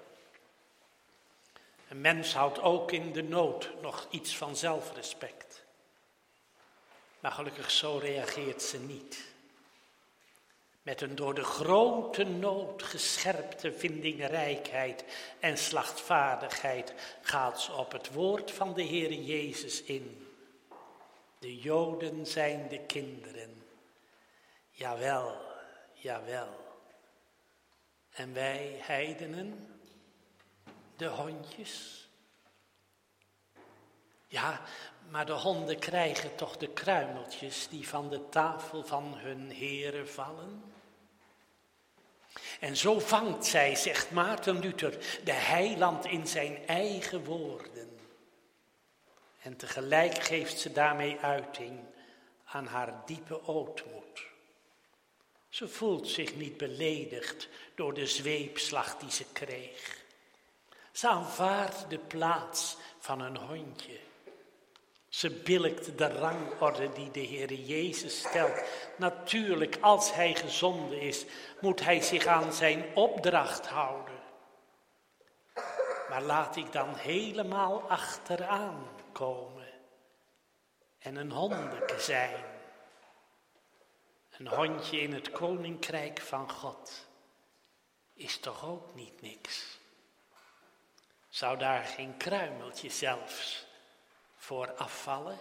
Een mens houdt ook in de nood nog iets van zelfrespect. Maar gelukkig zo reageert ze niet. Met een door de grote nood gescherpte vindingrijkheid en slachtvaardigheid gaat ze op het woord van de Heere Jezus in. De Joden zijn de kinderen. Jawel, jawel. En wij heidenen, de hondjes. Ja, maar de honden krijgen toch de kruimeltjes die van de tafel van hun heren vallen? En zo vangt zij, zegt Maarten Luther, de heiland in zijn eigen woorden. En tegelijk geeft ze daarmee uiting aan haar diepe ootmoed. Ze voelt zich niet beledigd door de zweepslag die ze kreeg. Ze aanvaardt de plaats van een hondje. Ze billijkt de rangorde die de Heere Jezus stelt. Natuurlijk, als hij gezonden is, moet hij zich aan zijn opdracht houden. Maar laat ik dan helemaal achteraan komen en een hondeke zijn. Een hondje in het koninkrijk van God is toch ook niet niks. Zou daar geen kruimeltje zelfs voor afvallen?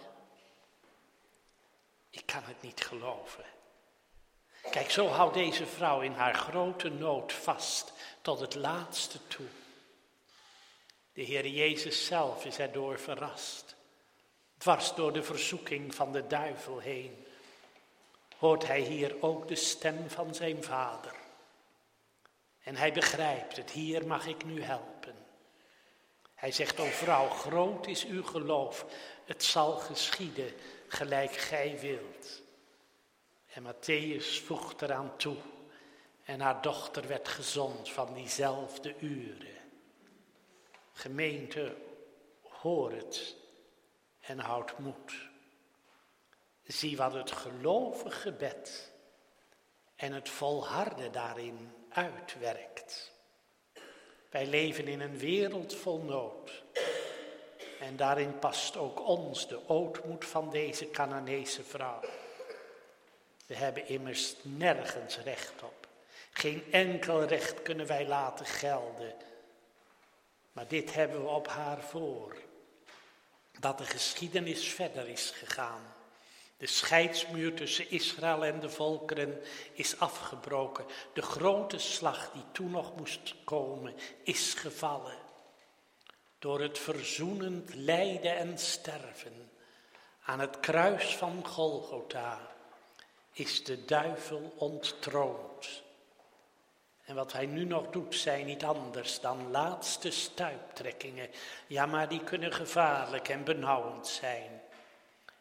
Ik kan het niet geloven. Kijk, zo houdt deze vrouw in haar grote nood vast tot het laatste toe. De Heer Jezus zelf is erdoor verrast. Dwars door de verzoeking van de duivel heen hoort hij hier ook de stem van zijn vader. En hij begrijpt het, hier mag ik nu helpen. Hij zegt, o vrouw, groot is uw geloof, het zal geschieden gelijk gij wilt. En Matthäus voegt eraan toe en haar dochter werd gezond van diezelfde uren. Gemeente, hoor het en houd moed. Zie wat het gelovige gebed en het volharden daarin uitwerkt. Wij leven in een wereld vol nood. En daarin past ook ons de ootmoed van deze Canaanese vrouw. We hebben immers nergens recht op. Geen enkel recht kunnen wij laten gelden. Maar dit hebben we op haar voor. Dat de geschiedenis verder is gegaan. De scheidsmuur tussen Israël en de volkeren is afgebroken. De grote slag die toen nog moest komen is gevallen. Door het verzoenend lijden en sterven aan het kruis van Golgotha is de duivel onttroond. En wat hij nu nog doet zijn niet anders dan laatste stuiptrekkingen. Ja, maar die kunnen gevaarlijk en benauwend zijn.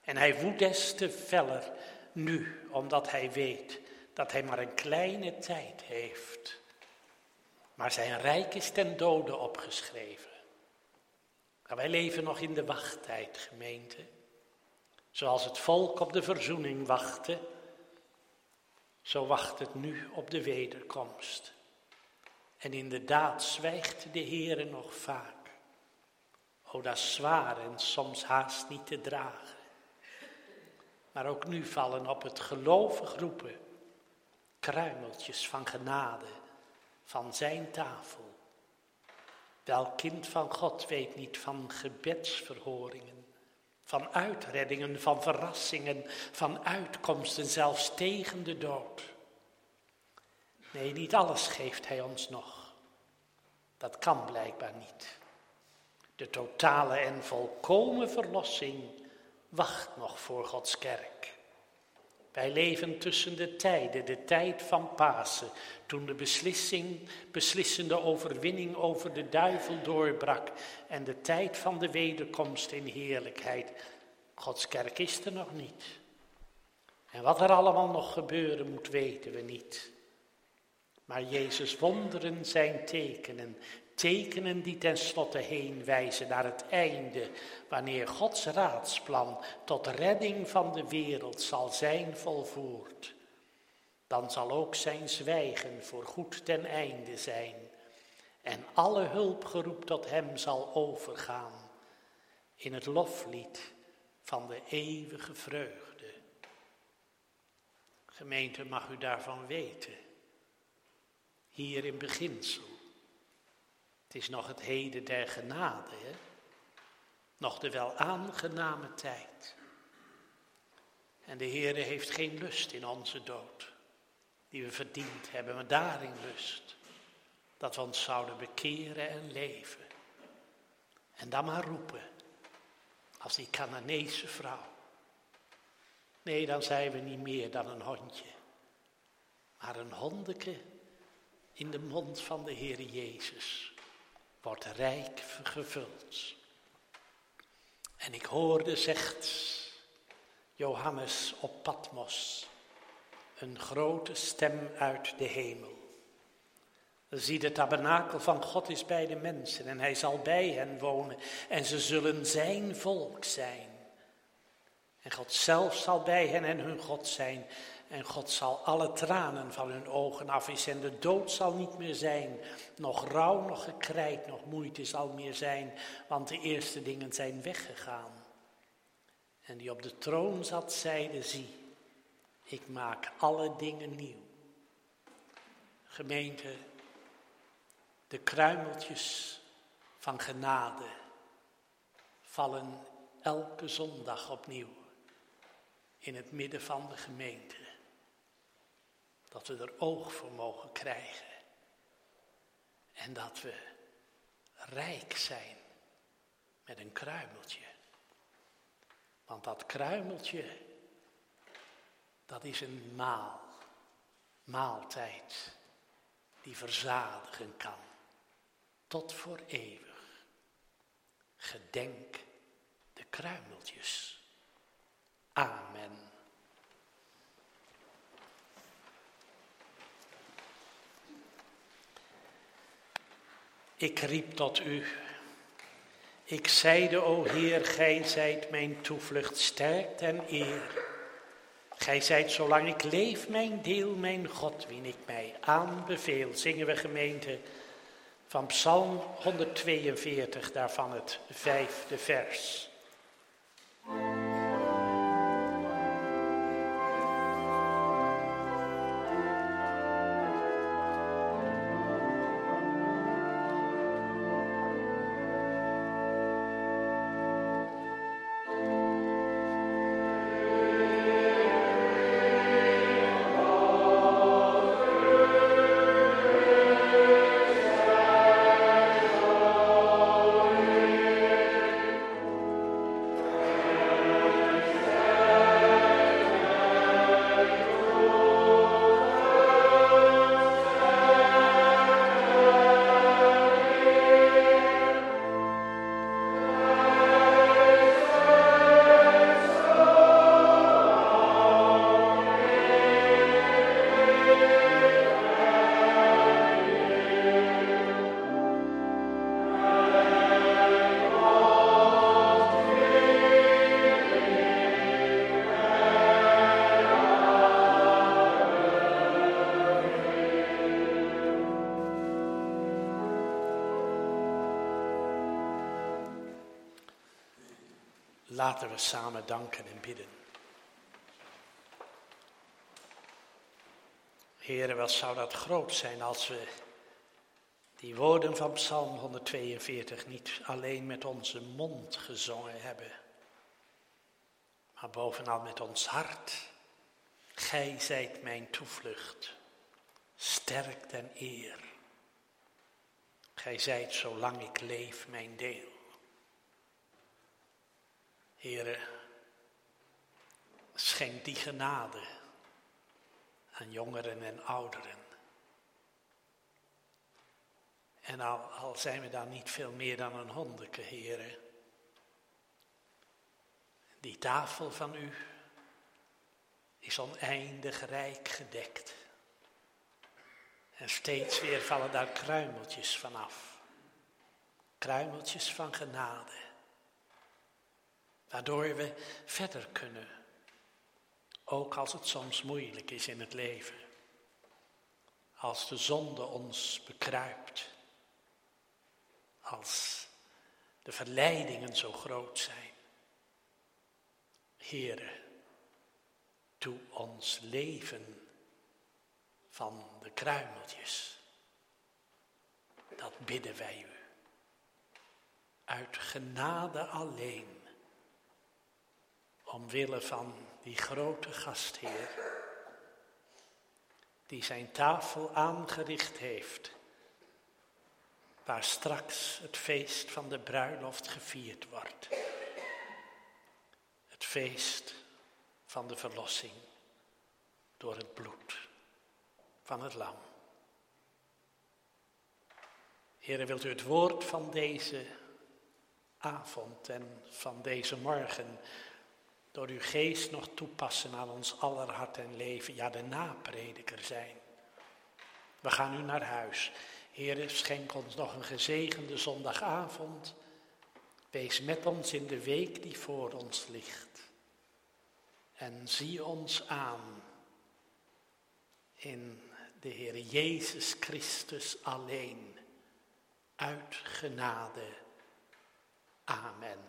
En hij woedt des te feller nu, omdat hij weet dat hij maar een kleine tijd heeft. Maar zijn rijk is ten dode opgeschreven. Maar wij leven nog in de wachttijd, gemeente. Zoals het volk op de verzoening wachtte, zo wacht het nu op de wederkomst. En inderdaad zwijgt de Heere nog vaak. O, dat is zwaar en soms haast niet te dragen. Maar ook nu vallen op het gelovig roepen kruimeltjes van genade van zijn tafel. Welk kind van God weet niet van gebedsverhoringen, van uitreddingen, van verrassingen, van uitkomsten, zelfs tegen de dood. Nee, niet alles geeft hij ons nog. Dat kan blijkbaar niet. De totale en volkomen verlossing wacht nog voor Gods kerk. Wij leven tussen de tijden, de tijd van Pasen, toen de beslissing, beslissende overwinning over de duivel doorbrak en de tijd van de wederkomst in heerlijkheid. Gods kerk is er nog niet. En wat er allemaal nog gebeuren moet, weten we niet. Maar Jezus' wonderen zijn tekenen, tekenen die tenslotte heen wijzen naar het einde, wanneer Gods raadsplan tot redding van de wereld zal zijn volvoerd. Dan zal ook zijn zwijgen voor goed ten einde zijn en alle hulpgeroep tot hem zal overgaan in het loflied van de eeuwige vreugde. Gemeente, mag u daarvan weten, hier in beginsel. Het is nog het heden der genade, hè? Nog de wel aangename tijd. En de Heere heeft geen lust in onze dood, die we verdiend hebben, maar daarin lust. Dat we ons zouden bekeren en leven. En dan maar roepen, als die Canaanese vrouw. Nee, dan zijn we niet meer dan een hondje, maar een hondeke in de mond van de Heere Jezus wordt rijk gevuld. En ik hoorde, zegt Johannes op Patmos, een grote stem uit de hemel. Zie, de tabernakel van God is bij de mensen en hij zal bij hen wonen en ze zullen zijn volk zijn. En God zelf zal bij hen en hun God zijn. En God zal alle tranen van hun ogen afwissen en de dood zal niet meer zijn. Nog rouw, nog gekrijt, nog moeite zal meer zijn, want de eerste dingen zijn weggegaan. En die op de troon zat, zeide, zie, ik maak alle dingen nieuw. Gemeente, de kruimeltjes van genade vallen elke zondag opnieuw in het midden van de gemeente. Dat we er oog voor mogen krijgen. En dat we rijk zijn met een kruimeltje. Want dat kruimeltje, dat is een maal, maaltijd die verzadigen kan. Tot voor eeuwig. Gedenk de kruimeltjes. Amen. Ik riep tot u. Ik zeide, o Heer, gij zijt mijn toevlucht, sterkte en eer. Gij zijt, zolang ik leef, mijn deel, mijn God, wien ik mij aanbeveel. Zingen we, gemeente, van Psalm honderdtweeënveertig, daarvan het vijfde vers. Laten we samen danken en bidden. Heere, wat zou dat groot zijn als we die woorden van Psalm honderdtweeënveertig niet alleen met onze mond gezongen hebben, maar bovenal met ons hart. Gij zijt mijn toevlucht, sterk en eer. Gij zijt zolang ik leef mijn deel. Heere, schenk die genade aan jongeren en ouderen. En al, al zijn we dan niet veel meer dan een hondeke, Heere, die tafel van u is oneindig rijk gedekt. En steeds weer vallen daar kruimeltjes vanaf. Kruimeltjes van genade. Waardoor we verder kunnen. Ook als het soms moeilijk is in het leven. Als de zonde ons bekruipt. Als de verleidingen zo groot zijn. Heere, doe ons leven van de kruimeltjes. Dat bidden wij u. Uit genade alleen. Omwille van die grote gastheer. Die zijn tafel aangericht heeft. Waar straks het feest van de bruiloft gevierd wordt. Het feest van de verlossing door het bloed van het lam. Heere, wilt u het woord van deze avond en van deze morgen door uw geest nog toepassen aan ons aller hart en leven, ja, de naprediker zijn. We gaan nu naar huis. Heere, schenk ons nog een gezegende zondagavond. Wees met ons in de week die voor ons ligt. En zie ons aan in de Heer Jezus Christus alleen. Uit genade. Amen.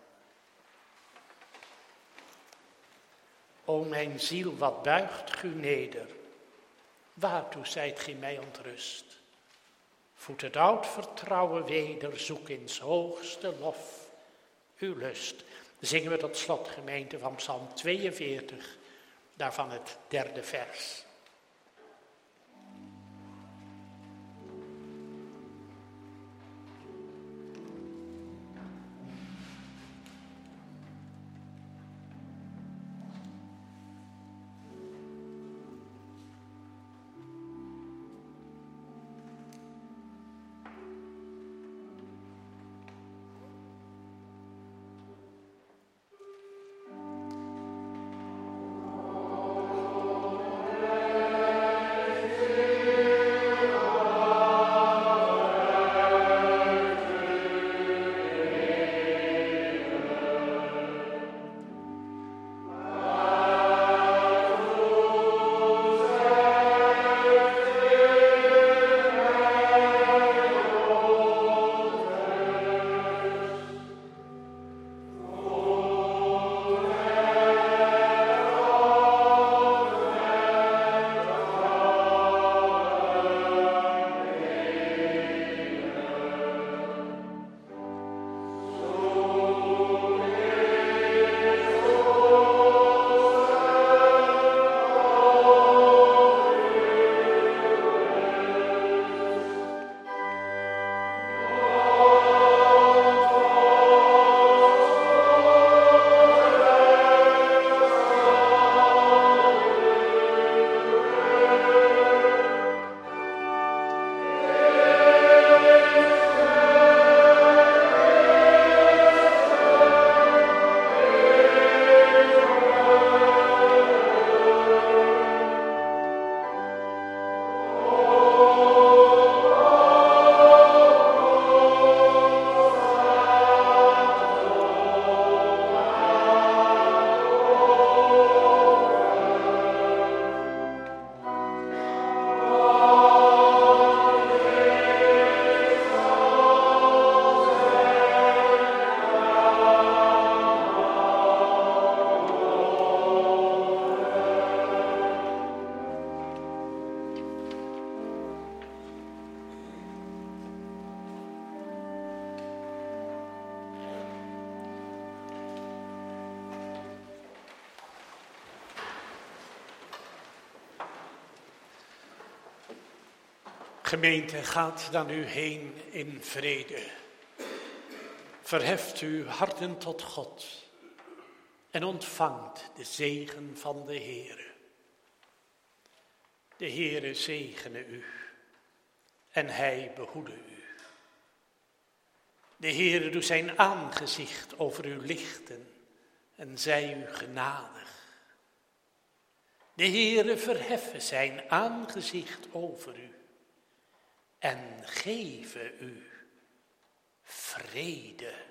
O mijn ziel, wat buigt gij neder? Waartoe zijt gij mij ontrust? Voed het oud vertrouwen weder, zoek ins hoogste lof uw lust. Zingen we tot slot, gemeente, van Psalm tweeënveertig, daarvan het derde vers. Gemeente, gaat dan u heen in vrede. Verheft uw harten tot God en ontvangt de zegen van de Heere. De Heere zegene u en hij behoede u. De Heere doet zijn aangezicht over u lichten en zij u genadig. De Heere verheffen zijn aangezicht over u en geven u vrede.